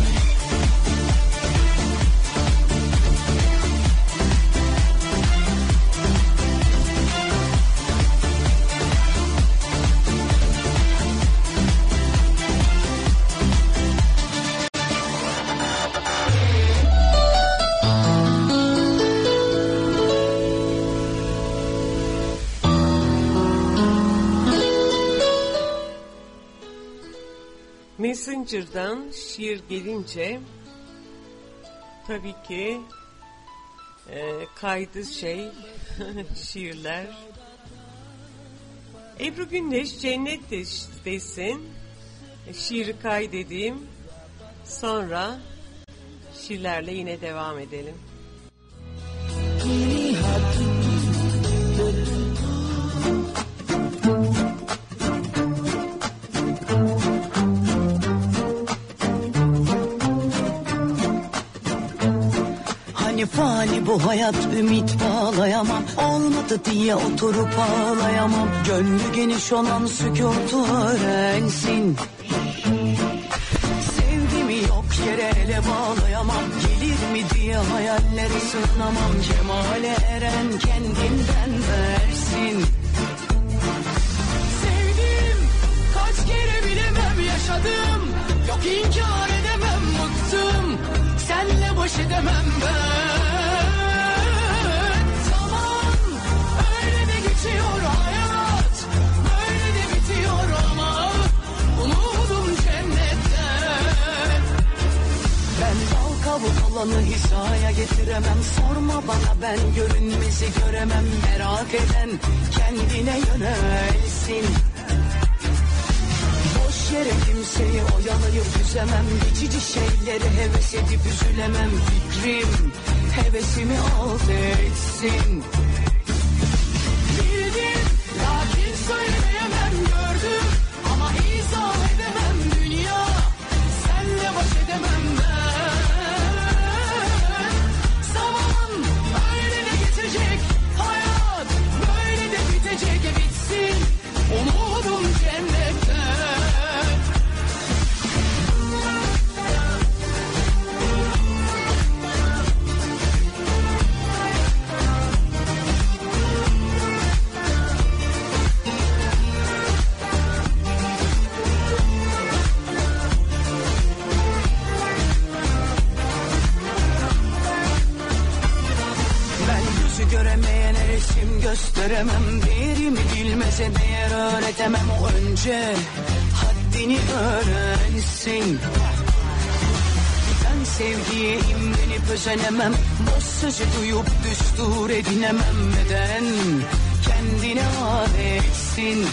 Messenger'dan şiir gelince tabii ki e, kaydı şey şiirler. Ebru Gündeş cennet desin, şiiri kaydedeyim, sonra şiirlerle yine devam edelim. Hani fani bu hayat, ümit bağlayamam, olmadı diye oturup ağlayamam, gönlü geniş olan sükutu öğrensin. Sevgimi yok yere ele bağlayamam, gelir mi diye hayalleri sığınamam, cemale eren kendinden versin. Sevdim kaç kere bilemem yaşadım, yok inkar edemem bıktım, senle baş edemem ben. Zaman öyle de geçiyor hayat, böyle de bitiyor ama umudum cennetten. Ben dal kavuk olanı hizaya getiremem, sorma bana ben görünmezi göremem, merak eden kendine yönelsin. Boş yere kimseyi oyalayıp üzemem, geçici şeyleri heves edip üzülemem, fikrim hevesimi alt etsin. Bildim lakin söyleyemem, gördüm ama izah edemem, dünya senle baş edemem ben. Zaman öyle de geçecek, hayat böyle de bitecek, bitsin umudum cennetten. Göremeyen resim gösteremem, değerimi bilmese değer öğretemem, o önce haddini öğrensin. Ben sevgiye imrenip özenemem, boş sözü duyup düstur edinemem, neden kendine adetsin.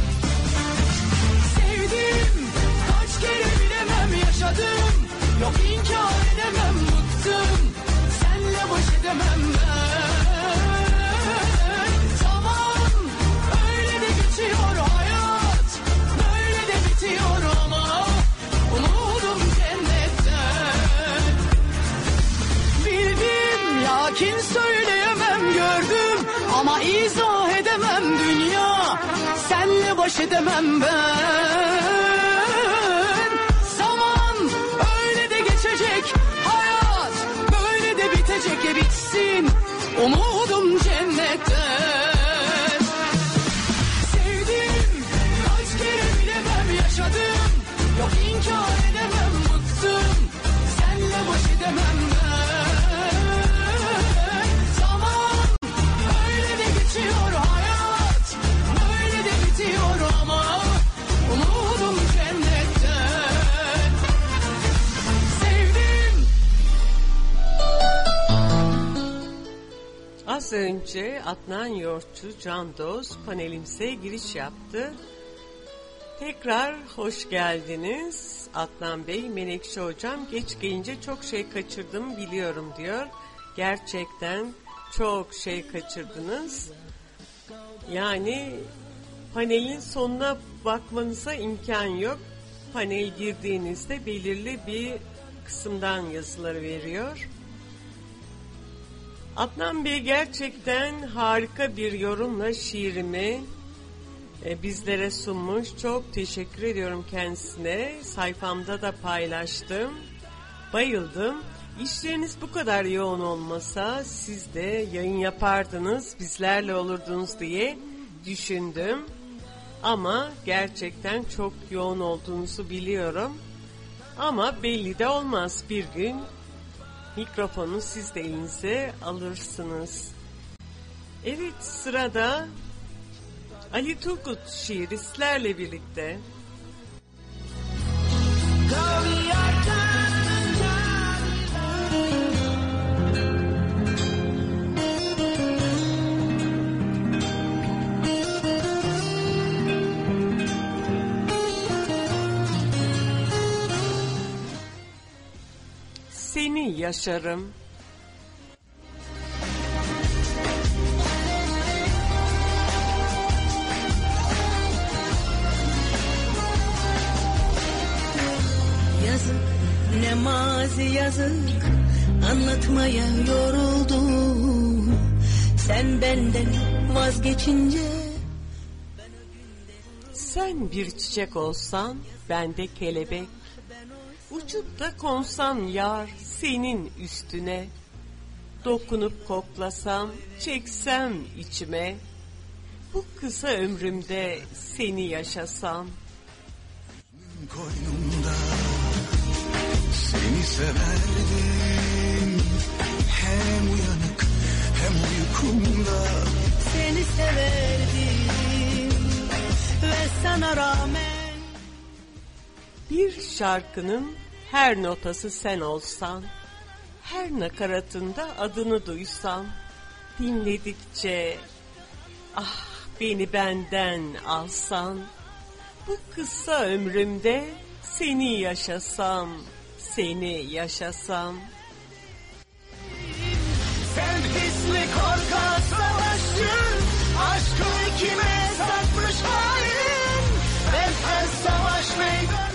Sevdim kaç kere bilemem yaşadım, yok inkar edemem bıktım, senle baş edemem ben. Lakin söyleyemem, gördüm ama izah edemem, dünya senle baş edemem ben. Zaman öyle de geçecek, hayat böyle de bitecek, bitsin umudum cennetten. Sevdim kaç kere bilemem yaşadım, yok inkar edemem bıktım, senle baş edemem ben. Hayat böyle de bitiyor ama Az önce Adnan Yoğurtçu Can Dost panelimize giriş yaptı. Tekrar hoş geldiniz Adnan Bey. Menekşe Hocam, geç gelince çok şey kaçırdım biliyorum diyor. Gerçekten çok şey kaçırdınız. Yani panelin sonuna bakmanıza imkan yok. Panel girdiğinizde belirli bir kısımdan yazıları veriyor. Adnan Bey gerçekten harika bir yorumla şiirimi e, bizlere sunmuş. Çok teşekkür ediyorum kendisine. Sayfamda da paylaştım. Bayıldım. İşleriniz bu kadar yoğun olmasa siz de yayın yapardınız, bizlerle olurdunuz diye düşündüm. Ama gerçekten çok yoğun olduğunuzu biliyorum. Ama belli de olmaz, bir gün mikrofonu siz de elinize alırsınız. Evet, sırada Ali Turgut şiiri sizlerle birlikte. Seni yaşarım. Yazık, ne mazi yazık, anlatmaya yoruldum. Sen benden vazgeçince. Sen bir çiçek olsan, ben de kelebek. Uçup da konsam yar senin üstüne. Dokunup koklasam, çeksem içime. Bu kısa ömrümde seni yaşasam. Koynumda seni severdim. Hem uyanık hem uykumda. Seni severdim ve sana rağmen. Bir şarkının her notası sen olsan, her nakaratında adını duysam, dinledikçe ah beni benden alsan, bu kısa ömrümde seni yaşasam, seni yaşasam. Sen hisli korkak savaşçın, aşkı kime satmış hain, ben her savaş meydanı.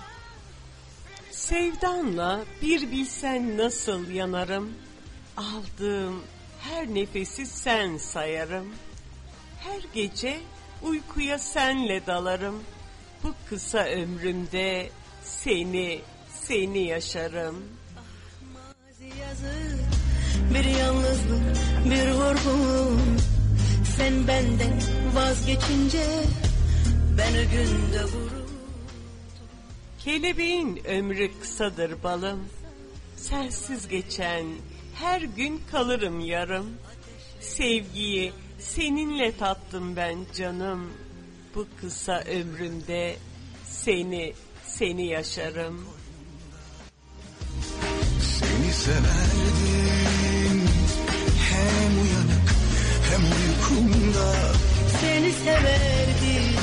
Sevdanla bir bilsen nasıl yanarım, aldığım her nefesi sen sayarım. Her gece uykuya senle dalarım, bu kısa ömrümde seni, seni yaşarım. Mazi yazık, bir yalnızlık, bir vurgun. Sen benden vazgeçince ben o günde vurur. Kelebeğin ömrü kısadır balım, sensiz geçen her gün kalırım yarım. Sevgiyi seninle tattım ben canım, bu kısa ömrümde seni, seni yaşarım. Seni severdim, hem uyanık hem uykumda. Seni severdim.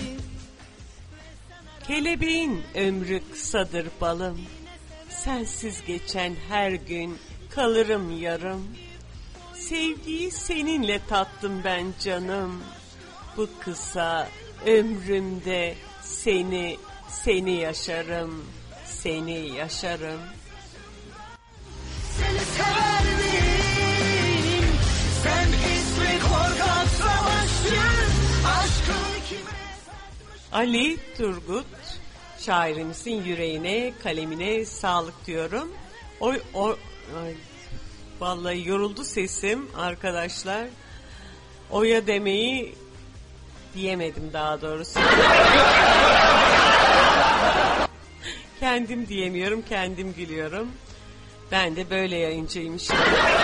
Kelebeğin ömrü kısadır balım, sensiz geçen her gün kalırım yarım. Sevgiyi seninle tattım ben canım, bu kısa ömrümde seni, seni yaşarım, seni yaşarım. Seni severdim, sen hisli korkak savaşçı, aşkı kime. Ali Turgut şairimizin yüreğine, kalemine sağlık diyorum. Oy, oy, ay, vallahi yoruldu sesim arkadaşlar. Oya demeyi diyemedim daha doğrusu. Kendim diyemiyorum, kendim gülüyorum. Ben de böyle yayıncıymışım.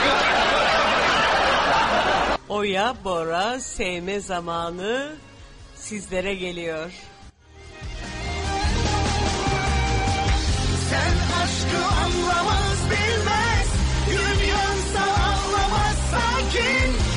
Oya, Bora, sevme zamanı sizlere geliyor. Sen aşkı anlamaz bilmez, gün yansa anlamaz sakin.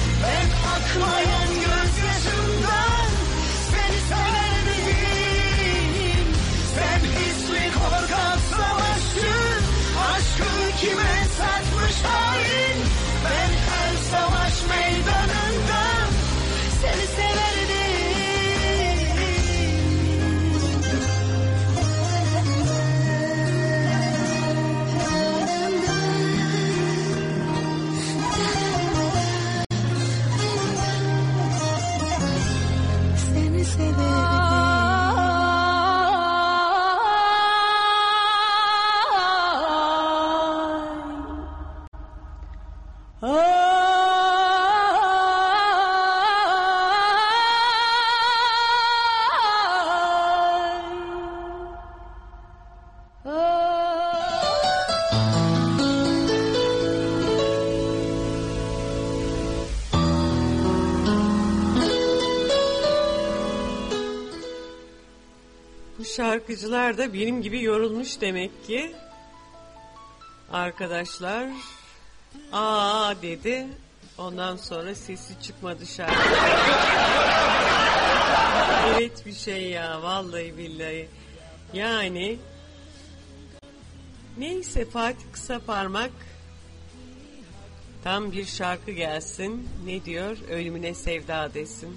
şarkıcılar da benim gibi yorulmuş demek ki. Arkadaşlar aa dedi. Ondan sonra sesi çıkmadı şarkı. Evet bir şey ya, vallahi billahi. Yani neyse, Fatih Kısaparmak tam bir şarkı gelsin. Ne diyor? Ölümüne sevda desin.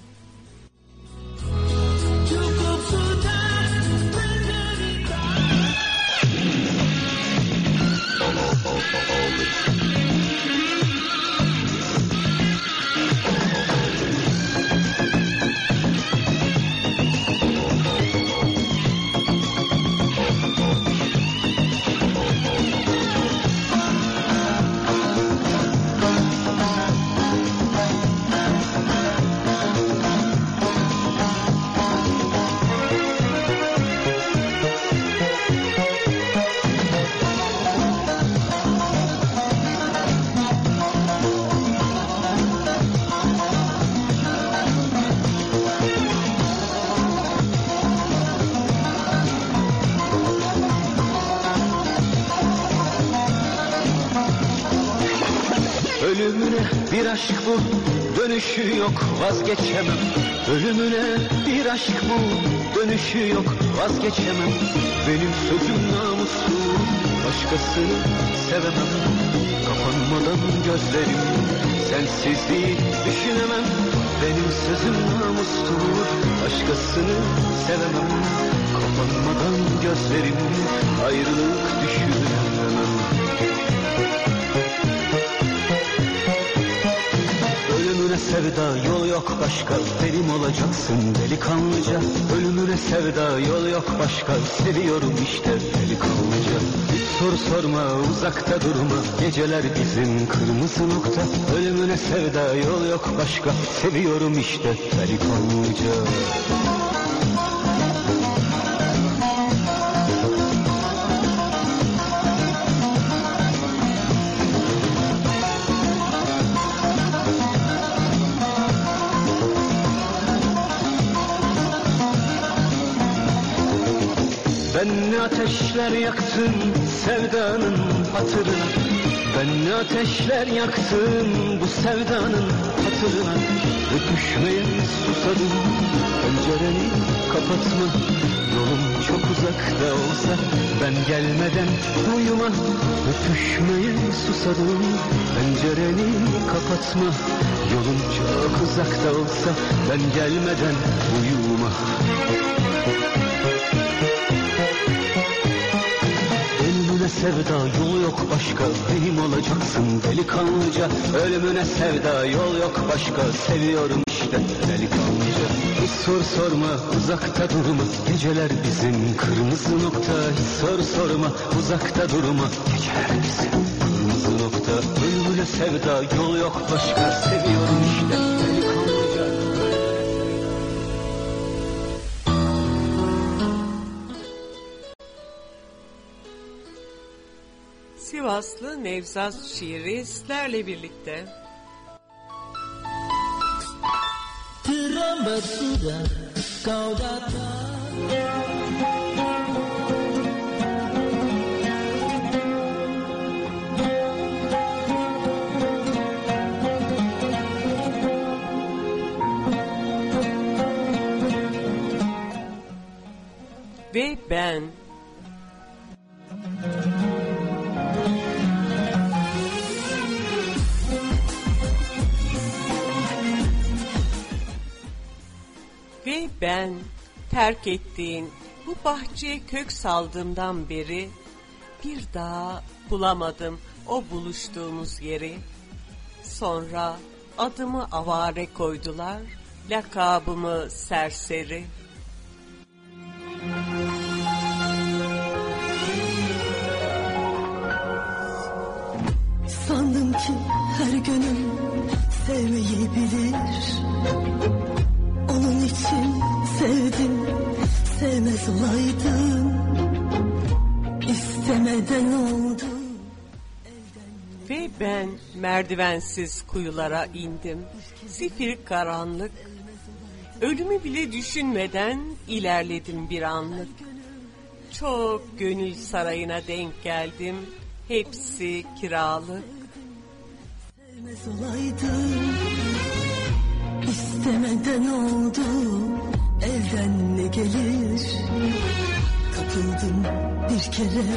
Ölümüne bir aşk bu, dönüşü yok, vazgeçemem. Ölümüne bir aşk bu, dönüşü yok, vazgeçemem. Benim sözüm namusum, başkasını sevemem. Kapanmadan gözlerim, sensizliği düşünemem. Benim sözüm namustur, başkasını sevemem. Kapanmadan gözlerim, ayrılık düşünemem. Ölümüne sevda, yol yok başka, benim olacaksın delikanlıca. Ölümüne sevda, yol yok başka, seviyorum işte delikanlıca. Hiç soru sorma, uzakta durma, geceler bizim kırmızı nokta. Ölümüne sevda, yol yok başka, seviyorum işte delikanlıca. Ben ne ateşler yaktım sevdanın hatırına. Ben ne ateşler yaktım bu sevdanın hatırına. Öpüşmeye susadım, pencereni kapatma. Yolum çok uzakta olsa ben gelmeden uyuma. Öpüşmeye susadım, pencereni kapatma. Yolum çok uzakta olsa ben gelmeden uyuma. Ölümüne sevda, yol yok başka, benim olacaksın delikanlıca. Ölümüne sevda, yol yok başka, seviyorum işte delikanlıca. Hiç sor sorma, uzakta durma, geceler bizim kırmızı nokta. Hiç sor sorma, uzakta durma, geceler bizim kırmızı nokta. Ölümüne sevda, yol yok başka, seviyorum işte delikanlıca. Sivaslı Nevzat şiiri sizlerle birlikte. Terlambat sudah kau datang. Ve ben Ve ben terk ettiğin bu bahçeye kök saldığımdan beri bir daha bulamadım o buluştuğumuz yeri. Sonra adımı avare koydular, lakabımı serseri. Sandım ki her gönül sevmeyi bilir. Onun için sevdim, sevmez olaydım. İstemeden oldu. Ve ben merdivensiz kuyulara indim. Zifiri karanlık. Ölümü bile düşünmeden ilerledim bir anlık. Çok gönül sarayına denk geldim. Hepsi kiralık. Sevmez olaydım, istemeden oldu. Elden ne gelir? Kapıldım bir kere.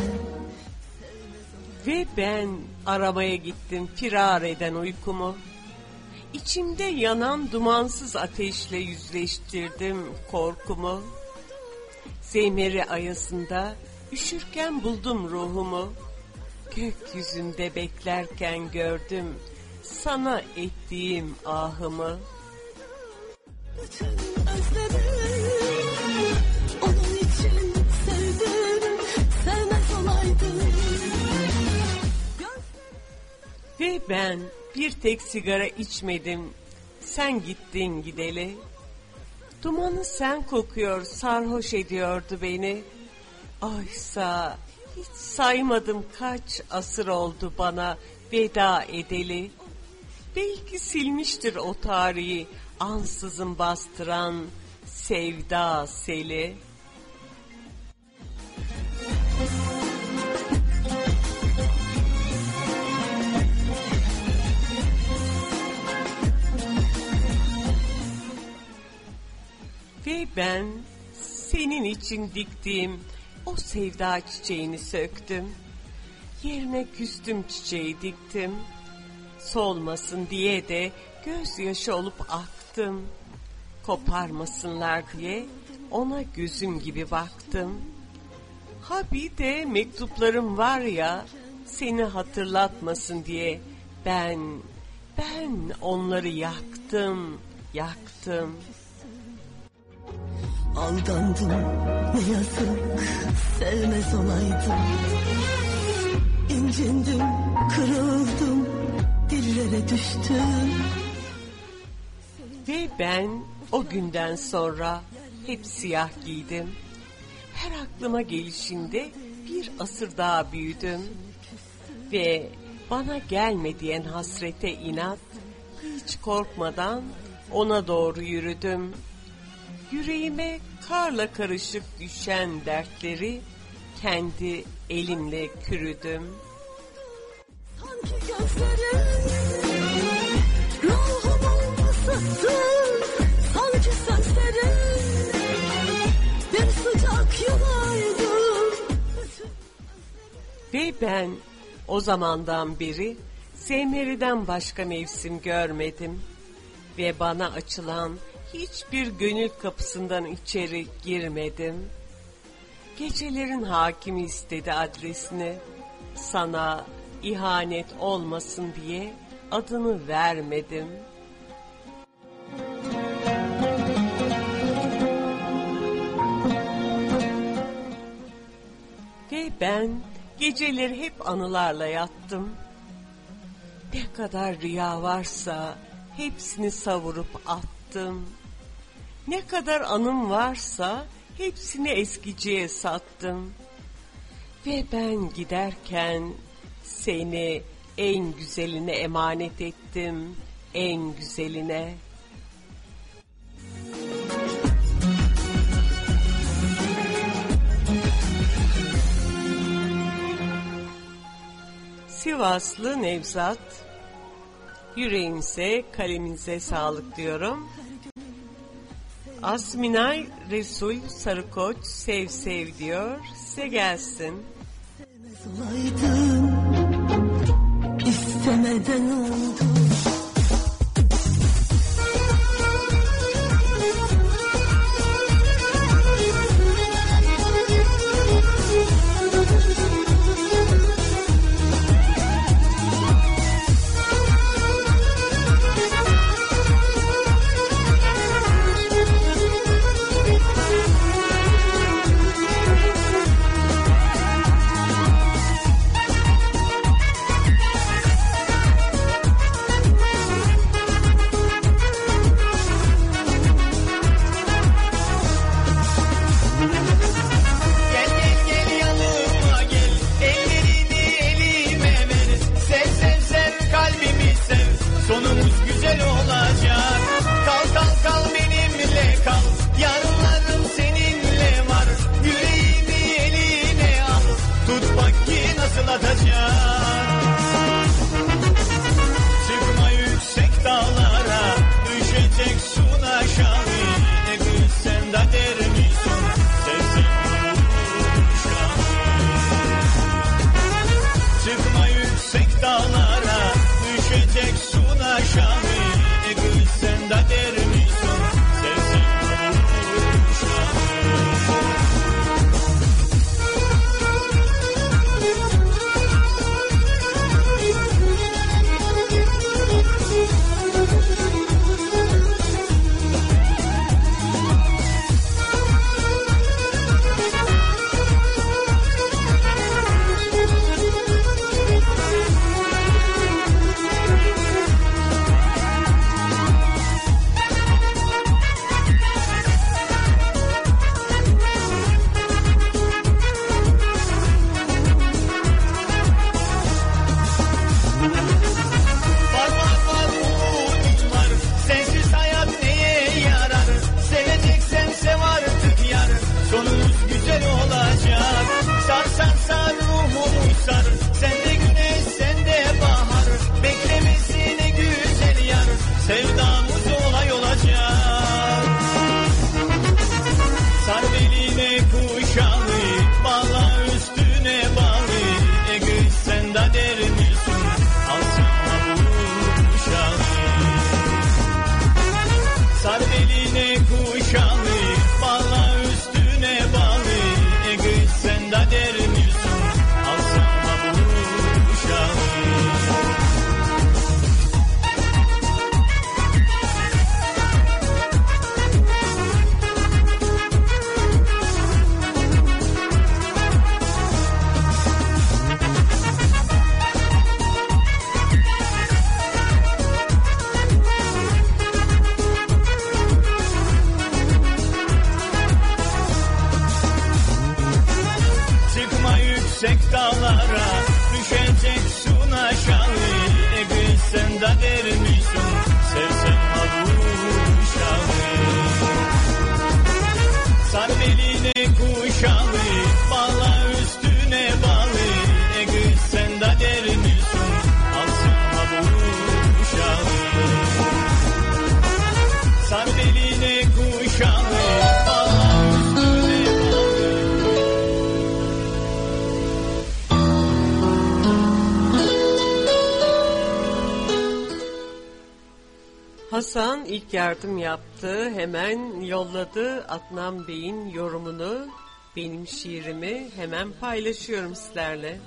Ve ben aramaya gittim firar eden uykumu. İçimde yanan dumansız ateşle yüzleştirdim korkumu. Zemheri ayasında üşürken buldum ruhumu. Gökyüzünde beklerken gördüm sana ettiğim ahımı. Bütün özledim, onun için sevdim, sevmez olaydım. Ve ben bir tek sigara içmedim, sen gittin gideli. Dumanı sen kokuyor, sarhoş ediyordu beni. Oysa hiç saymadım kaç asır oldu bana veda edeli. Belki silmiştir o tarihi ansızın bastıran sevda seli. Ve ben senin için diktiğim o sevda çiçeğini söktüm. Yerine küstüm çiçeği diktim. Solmasın diye de gözyaşı olup aktım. Koparmasınlar diye ona gözüm gibi baktım. Ha bir de mektuplarım var ya, seni hatırlatmasın diye ben, ben onları yaktım, yaktım. Aldandım ne yazık, sevmez olaydım. İncindim, kırıldım, dillere düştüm. Ve ben o günden sonra hep siyah giydim. Her aklıma gelişinde bir asır daha büyüdüm. Ve bana gelme diyen hasrete inat, hiç korkmadan ona doğru yürüdüm. Yüreğime karla karışık düşen dertleri kendi elimle kürüdüm. Sanki gözlerin ruhumun ısıttın, sanki sözlerin bir sıcak yulaydı. Ve ben o zamandan beri Zemheri'den başka mevsim görmedim. Ve bana açılan hiçbir gönül kapısından içeri girmedim. Gecelerin hakimi istedi adresini. Sana ihanet olmasın diye adını vermedim. Ve ben geceleri hep anılarla yattım. Ne kadar rüya varsa hepsini savurup attım. Ne kadar anım varsa hepsini eskiciye sattım. Ve ben giderken seni en güzeline emanet ettim, en güzeline. Sivaslı Nevzat, yüreğinize, kaleminize sağlık diyorum. Asminay Resul Sarıkoç sev sev diyor, size gelsin. Olaydım, istemeden oldu. Tut bak ki nasıl atacak. Çıkma yüksek dağlara, düşeceksin aşağı. Ne kız sen de der misin? Sevsen uşağı. Çıkma yüksek dağlara, düşeceksin aşağı. Ne kız sen de der misin? Sevsen uşağı. Sevdamız olay olacak. Sar beline kuşağı, bağla üstüne bağlı. E kız sen de der misin? Al sana bu kuşağı. Sar beline kuşağı, bağla üstüne bağlı. E kız sen de der misin? Al sana bu kuşağı. Yüksek dağlara, düşeceksin aşağı. E kız sen de der misin? Sevsen ha bu uşağı. Sar beline kuşağı, bağla üstüne bağlı. E kız sen de der misin? Al sana bu uşağı. Sar beline kuşağı, bağla üstüne bağlı. Hasan ilk yardım yaptı. Hemen yolladı Adnan Bey'in yorumunu. Benim şiirimi hemen paylaşıyorum sizlerle.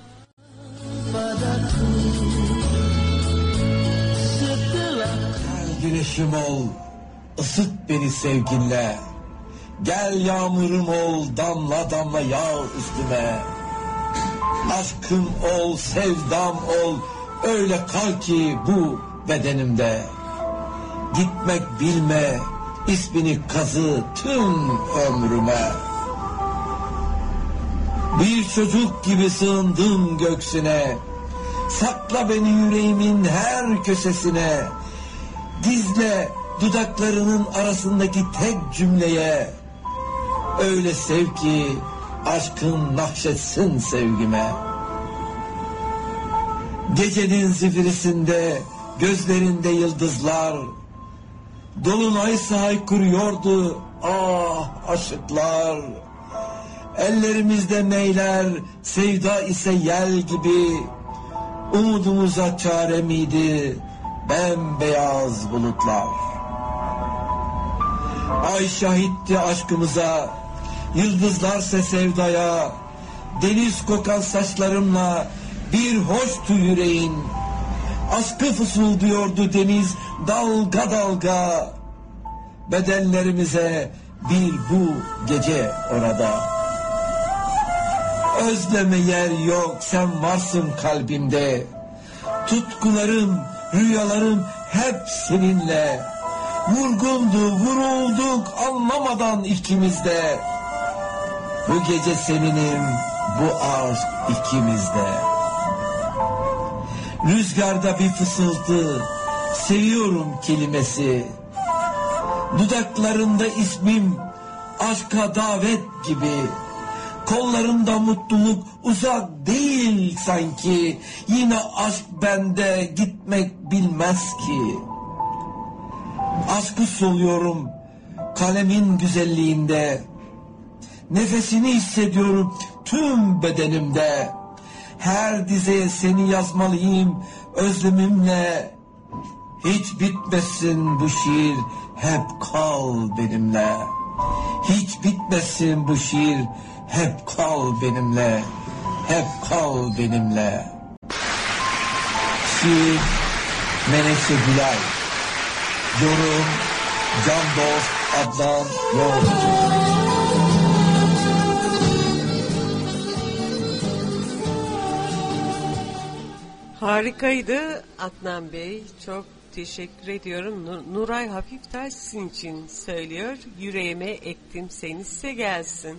Gel güneşim ol, ısıt beni sevginle. Gel yağmurum ol, damla damla yağ üstüme. Aşkım ol, sevdam ol, öyle kal ki bu bedenimde. Gitmek bilme, ismini kazı tüm ömrüme. Bir çocuk gibi sığındım göksüne. Sakla beni yüreğimin her köşesine. Gizle dudaklarının arasındaki tek cümleye. Öyle sev ki aşkın nakşetsin sevgime. Gecenin zifirисinde gözlerinde yıldızlar. Dolunaysa haykırıyordu ah aşıklar. Ellerimizde meyler, sevda ise yel gibi. Umudumuza çare miydi bembeyaz bulutlar. Ay şahitti aşkımıza, yıldızlarsa sevdaya. Deniz kokan saçlarımla bir hoştu yüreğin. Aşkı fısıldıyordu deniz dalga dalga. Bedenlerimize bir bu gece orada. Özleme yer yok, sen varsın kalbimde. Tutkularım, rüyalarım hep seninle. Vurgundu, vurulduk anlamadan ikimiz de. Bu gece seninim, bu aşk ikimizde. Rüzgarda bir fısıltı, seviyorum kelimesi. Dudaklarında ismim, aşka davet gibi. Kollarımda mutluluk uzak değil sanki. Yine aşk bende gitmek bilmez ki. Aşkı soluyorum kalemin güzelliğinde. Nefesini hissediyorum tüm bedenimde. Her dizeye seni yazmalıyım özlemimle. Hiç bitmesin bu şiir, hep kal benimle. Hiç bitmesin bu şiir, hep kal benimle. Hep kal benimle. Şiir Menekşe Gülay. Yorum Can Dost Adnan Yolcu. Harikaydı Adnan Bey. Çok teşekkür ediyorum. Nur- Nuray Hafiftaş sizin için söylüyor. Yüreğime ektim seni, size gelsin.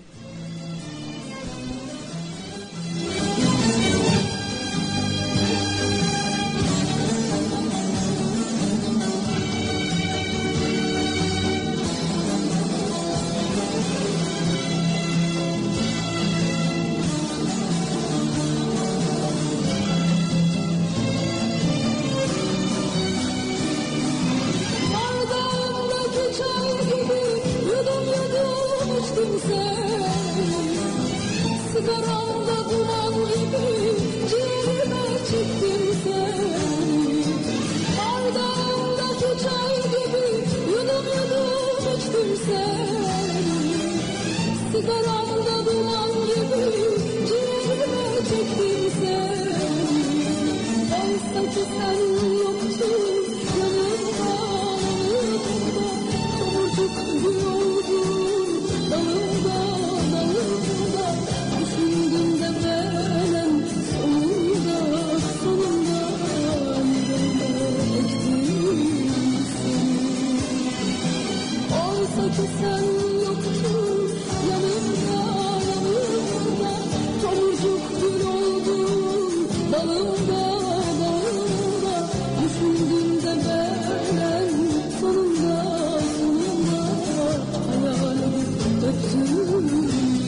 Bardağımdaki çay gibi yudum yudum içtim seni. Sigaramda duman gibi ciğerime çektim seni. Bardağımdaki çay gibi yudum yudum içtim seni. Sigaramda duman gibi ciğerime çektim seni. Oysa ki sen yoktun yanımda. Tomurcuk gül oldun dalımda dalımda. Düşündüm de ben sonunda sonunda yüreğime ektim seni. Oysa ki sen yoktun yanımda yanımda. Tomurcuk gül oldun dalımda dalımda. Düşündüm de ben sonunda sonunda hayal edip öptüm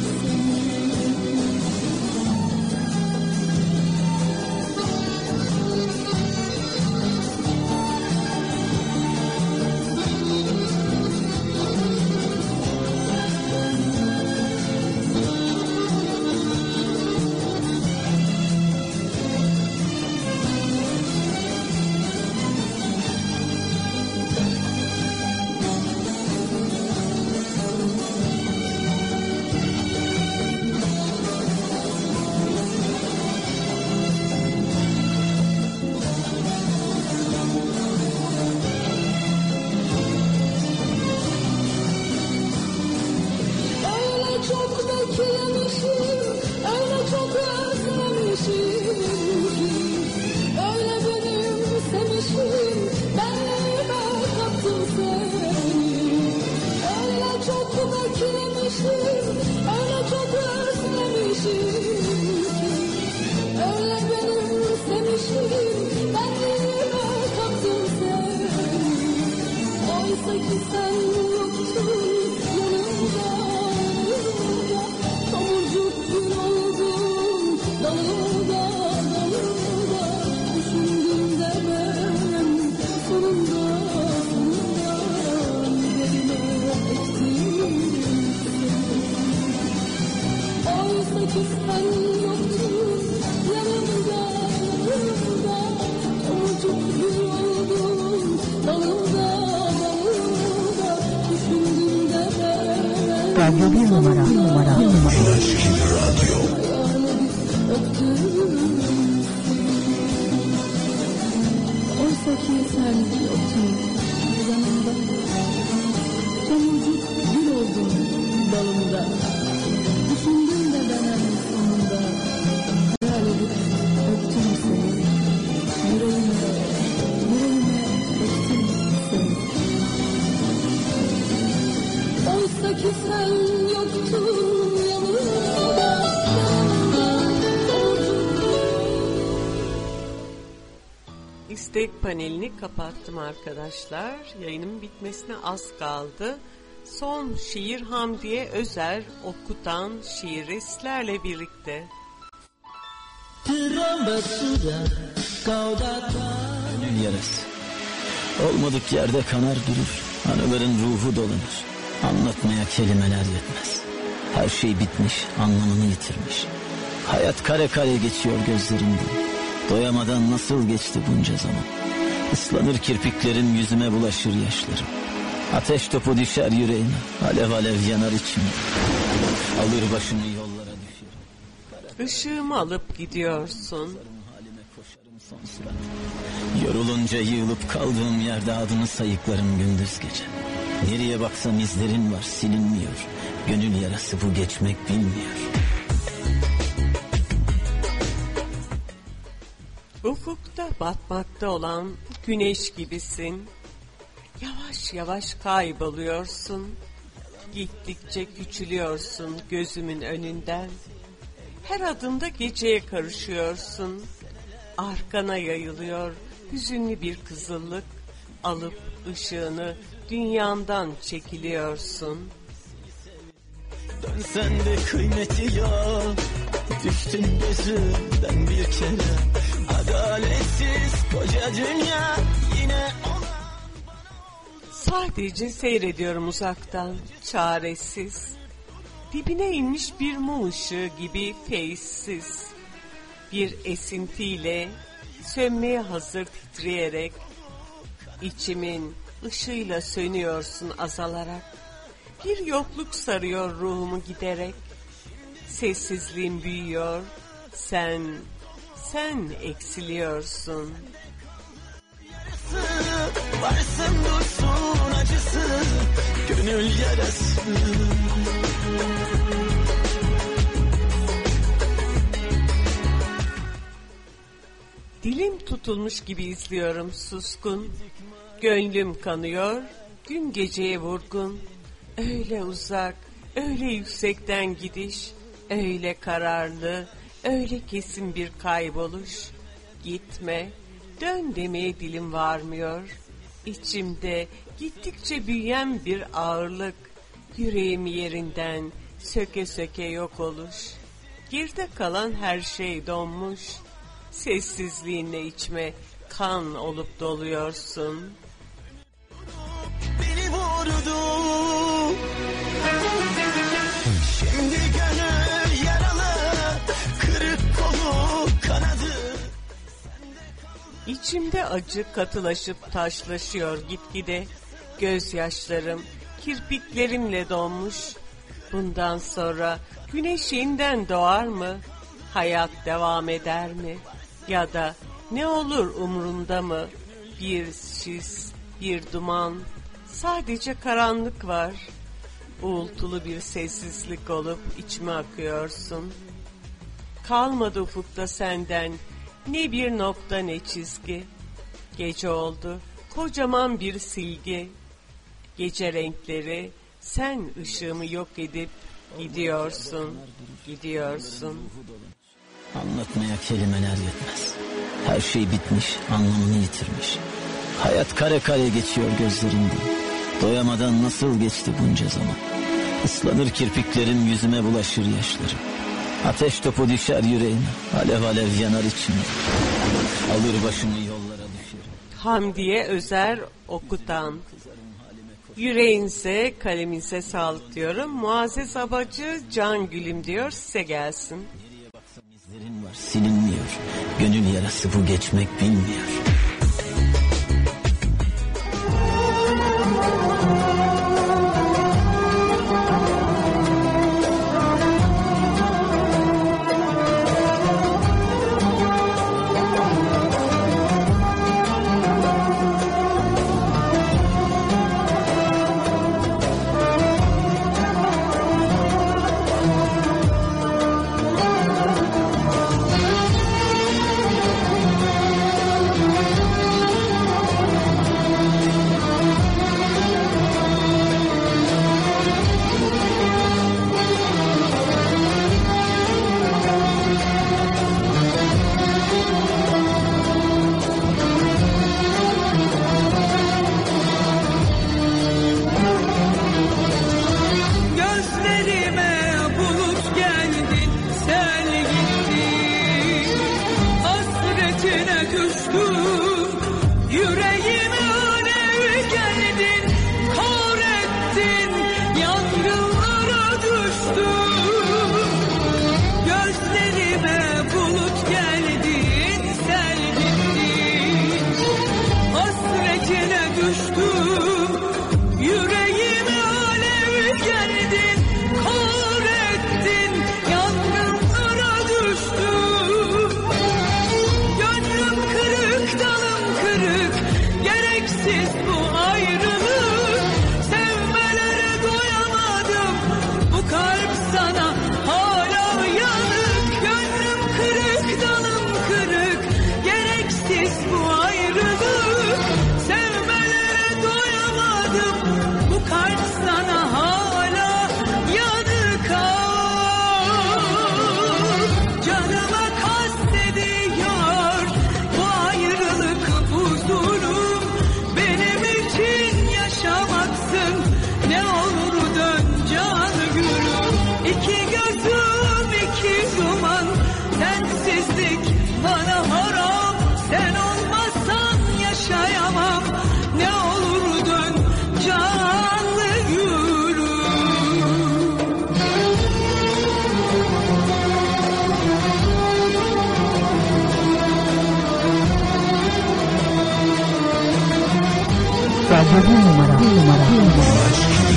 Öyle çok beklemişim, öyle çok özlemişim ki. Öyle benimsemişim, benliğime kattım seni. Öyle çok beklemişim, öyle çok özlemişim ki. Öyle benimsemişim, benliğime kattım seni. Oysa ki sen yoktun yanımda. Tomurcuk gül oldun dalımda dalımda. Düşündüm de ben sonunda sonunda yüreğime ektim seni. Oysa ki sen yoktun yanımda yanımda. Tomurcuk gül oldun dalımda dalımda. Düşündüm de ben Radyo bir numara, bir numara, bir numara. Oysa ki sen yoktun yanımda. Tomurcuk gül oldun dalımda. Düşündüm de ben sonunda hayal edip öptüm seni. Yüreğime, yüreğime ektim seni. Oysa ki sen yoktun yanımda. İstek panelini kapattım arkadaşlar. Yayının bitmesine az kaldı. Son şiir Hamdiye Özer okutan şiiristlerle birlikte. Gönül yarası olmadık yerde kanar durur. Anıların ruhu dolanır. Anlatmaya kelimeler yetmez. Her şey bitmiş, anlamını yitirmiş. Hayat kare kare geçiyor gözlerimden. Doyamadan nasıl geçti bunca zaman. Islanır kirpiklerim, yüzüme bulaşır yaşlarım. Ateş topu düşer yüreğime, alev alev yanar içime. Alır başımı yollara düşerim. Işığımı alıp gidiyorsun. Yorulunca yığılıp kaldığım yerde adını sayıklarım gündüz gece. Nereye baksam izlerin var, silinmiyor. Gönül yarası bu, geçmek bilmiyor. Ufukta batmakta olan güneş gibisin. Yavaş yavaş kayboluyorsun. Gittikçe küçülüyorsun gözümün önünden. Her adımda geceye karışıyorsun. Arkana yayılıyor hüzünlü bir kızıllık. Alıp ışığını dünyandan çekiliyorsun. Dönsen de kıymeti yok. Düştün gözümden bir kere. Adaletsiz koca dünya yine ona. Sadece seyrediyorum uzaktan, çaresiz. Dibine inmiş bir mum ışığı gibi feyizsiz. Bir esintiyle, sönmeye hazır titreyerek, içimin ışığıyla sönüyorsun azalarak. Bir yokluk sarıyor ruhumu giderek. Sessizliğim büyüyor, sen, sen eksiliyorsun. Varsın dursun acısı, gönül yarası. Dilim tutulmuş gibi izliyorum suskun. Gönlüm kanıyor, gün geceye vurgun. Öyle uzak, öyle yüksekten gidiş. Öyle kararlı, öyle kesin bir kayboluş. Gitme, dön demeye dilim varmıyor. İçimde gittikçe büyüyen bir ağırlık. Yüreğim yerinden söke söke yok oluş. Geride kalan her şey donmuş. Sessizliğinle içime kan olup doluyorsun. Beni vurdu. Şimdi gönül yaralı, kırık kolu kanadı. İçimde acı katılaşıp taşlaşıyor gitgide. Gözyaşlarım kirpiklerimle donmuş. Bundan sonra güneş yeniden doğar mı? Hayat devam eder mi? Ya da ne olur umurumda mı? Bir sis, bir duman, sadece karanlık var. Uğultulu bir sessizlik olup içime akıyorsun. Kalmadı ufukta senden ne bir nokta ne çizgi. Gece oldu kocaman bir silgi. Gece renkleri, sen ışığımı yok edip gidiyorsun, gidiyorsun. Anlatmaya kelimeler yetmez. Her şey bitmiş, anlamını yitirmiş. Hayat kare kare geçiyor gözlerimden. Doyamadan nasıl geçti bunca zaman. Islanır kirpiklerim, yüzüme bulaşır yaşlarım. Ateş topu düşer yüreğime, alev alev yanar içime. Alır başımı yollara düşerim. Hamdiye Özer okutan. Yüreğinize, kaleminize sağlık diyorum. Muazzez Abacı, Can Gülüm diyor, size gelsin. İzlerin var, silinmiyor. Gönül yarası bu, geçmek bilmiyor. Thank you. Radyo bir numara, bir numara, bir numara.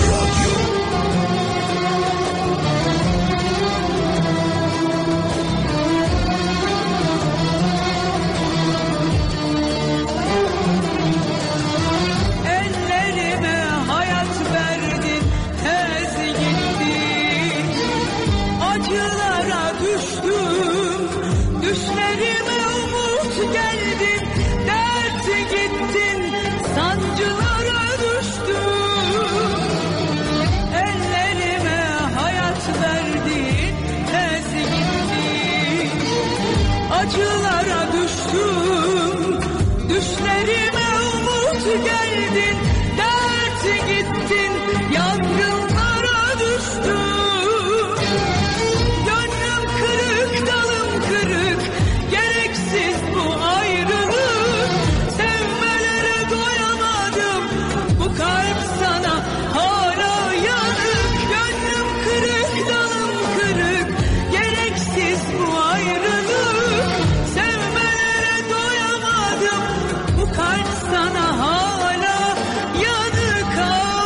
Ellerime hayat verdin, tez gittin. Acılara düştüm, düşlerime umut geldin. Dert gittin, sancılara düştüm. Ellerime hayat verdin, tez gittin. Acılara düştüm, düşlerime umut geldin. Dert gittin, yangınlara düştüm. Gönlüm kırık, dalım kırık, gereksiz bu ayrılık. Sevmelere doyamadım, bu kalp sana hala yanık. Gönlüm kırık, dalım kırık, gereksiz bu ayrılık. Sevmelere doyamadım, bu kalp sana hala yanık.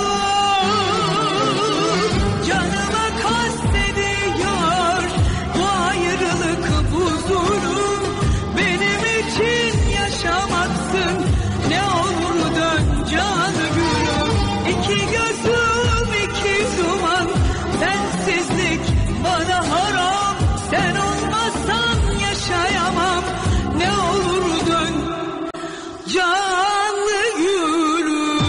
Ah, canıma kastediyor bu ayrılık, bu zulüm. Benim için yaşamaksın, ne olur dön can gülüm. İki gözüm iki duman, sensizlik bana haram. Sen olmazsan yaşayamam, ne olur dön canlı gülüm.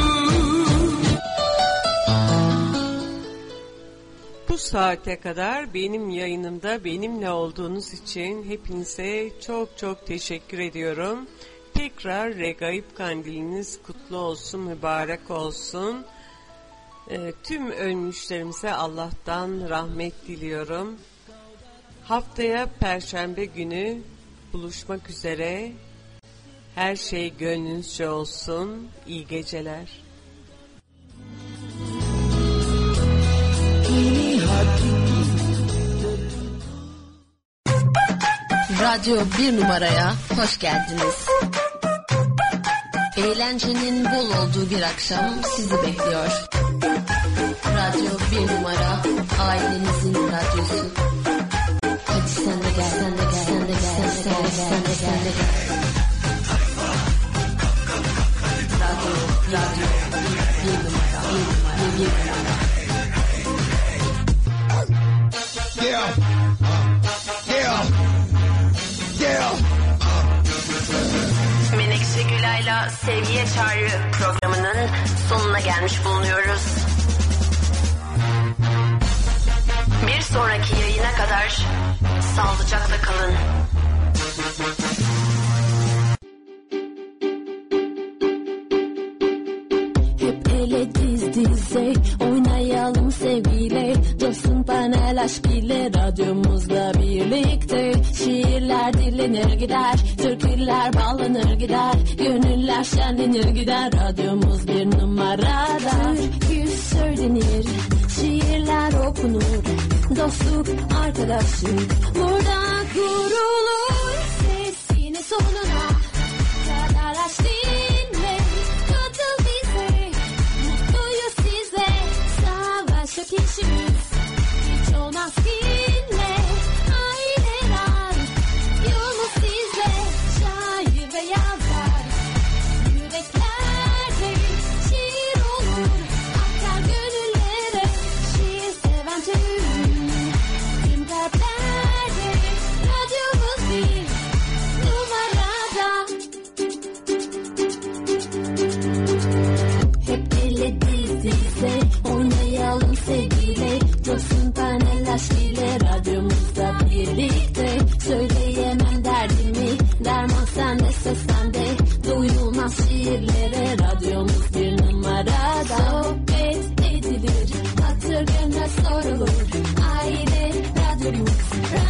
Bu saate kadar benim yayınımda benimle olduğunuz için hepinize çok çok teşekkür ediyorum. Tekrar Regaib Kandiliniz kutlu olsun, mübarek olsun. Ee, tüm ölmüşlerimize Allah'tan rahmet diliyorum. Haftaya Perşembe günü buluşmak üzere. Her şey gönlünüzce olsun. İyi geceler. Radyo bir numaraya hoş geldiniz. Eğlencenin bol olduğu bir akşam sizi bekliyor. Radyo bir numara, ailenizin radyosu. Hadi sen de gel, sen de gel, sen de gel, sen de gel, sen de gel, sen de gel. Radyo, radyo, bir numara, bir numara, bir numara. Yeah. Yeah. Yeah. Menekşe Gülay'la Sevgiye Çağrı programının sonuna gelmiş bulunuyoruz. Bir sonraki yayına kadar sağlıcakla kalın. Hep ele diz dize oynayalım sevgiyle. Dursun panel aşk ile radyomuzla birlikte. Şiirler dinlenir gider, türküler bağlanır gider. Gönüller şenlenir gider, radyomuz bir numarada. Türkü söylenir, şiirler okunur. Dostluk, arkadaşlık burada kurulur. Sesini sonuna kadar aç dinle. Katıl bize, mutluyuz sizle. Savaştık işimiz, hiç olmaz kinle. Aileler, yolumuz sizle. Şair ve yazar, yüreklerde şiir olur. Akar gönüllere, şiir seven tüm. Tüm kalplerde, radyomuz bir numarada. Hep elle diz dize oynayalım sevgiyle. Coşsun panel aşk ile radyomuzda birlikte. Söyleyemem derdimi, derman sende, söz sende. Duyulmaz şiirlere radyomuz bir numarada. Sohbet edilir, hatır gönle sorulur. Aile radyomuz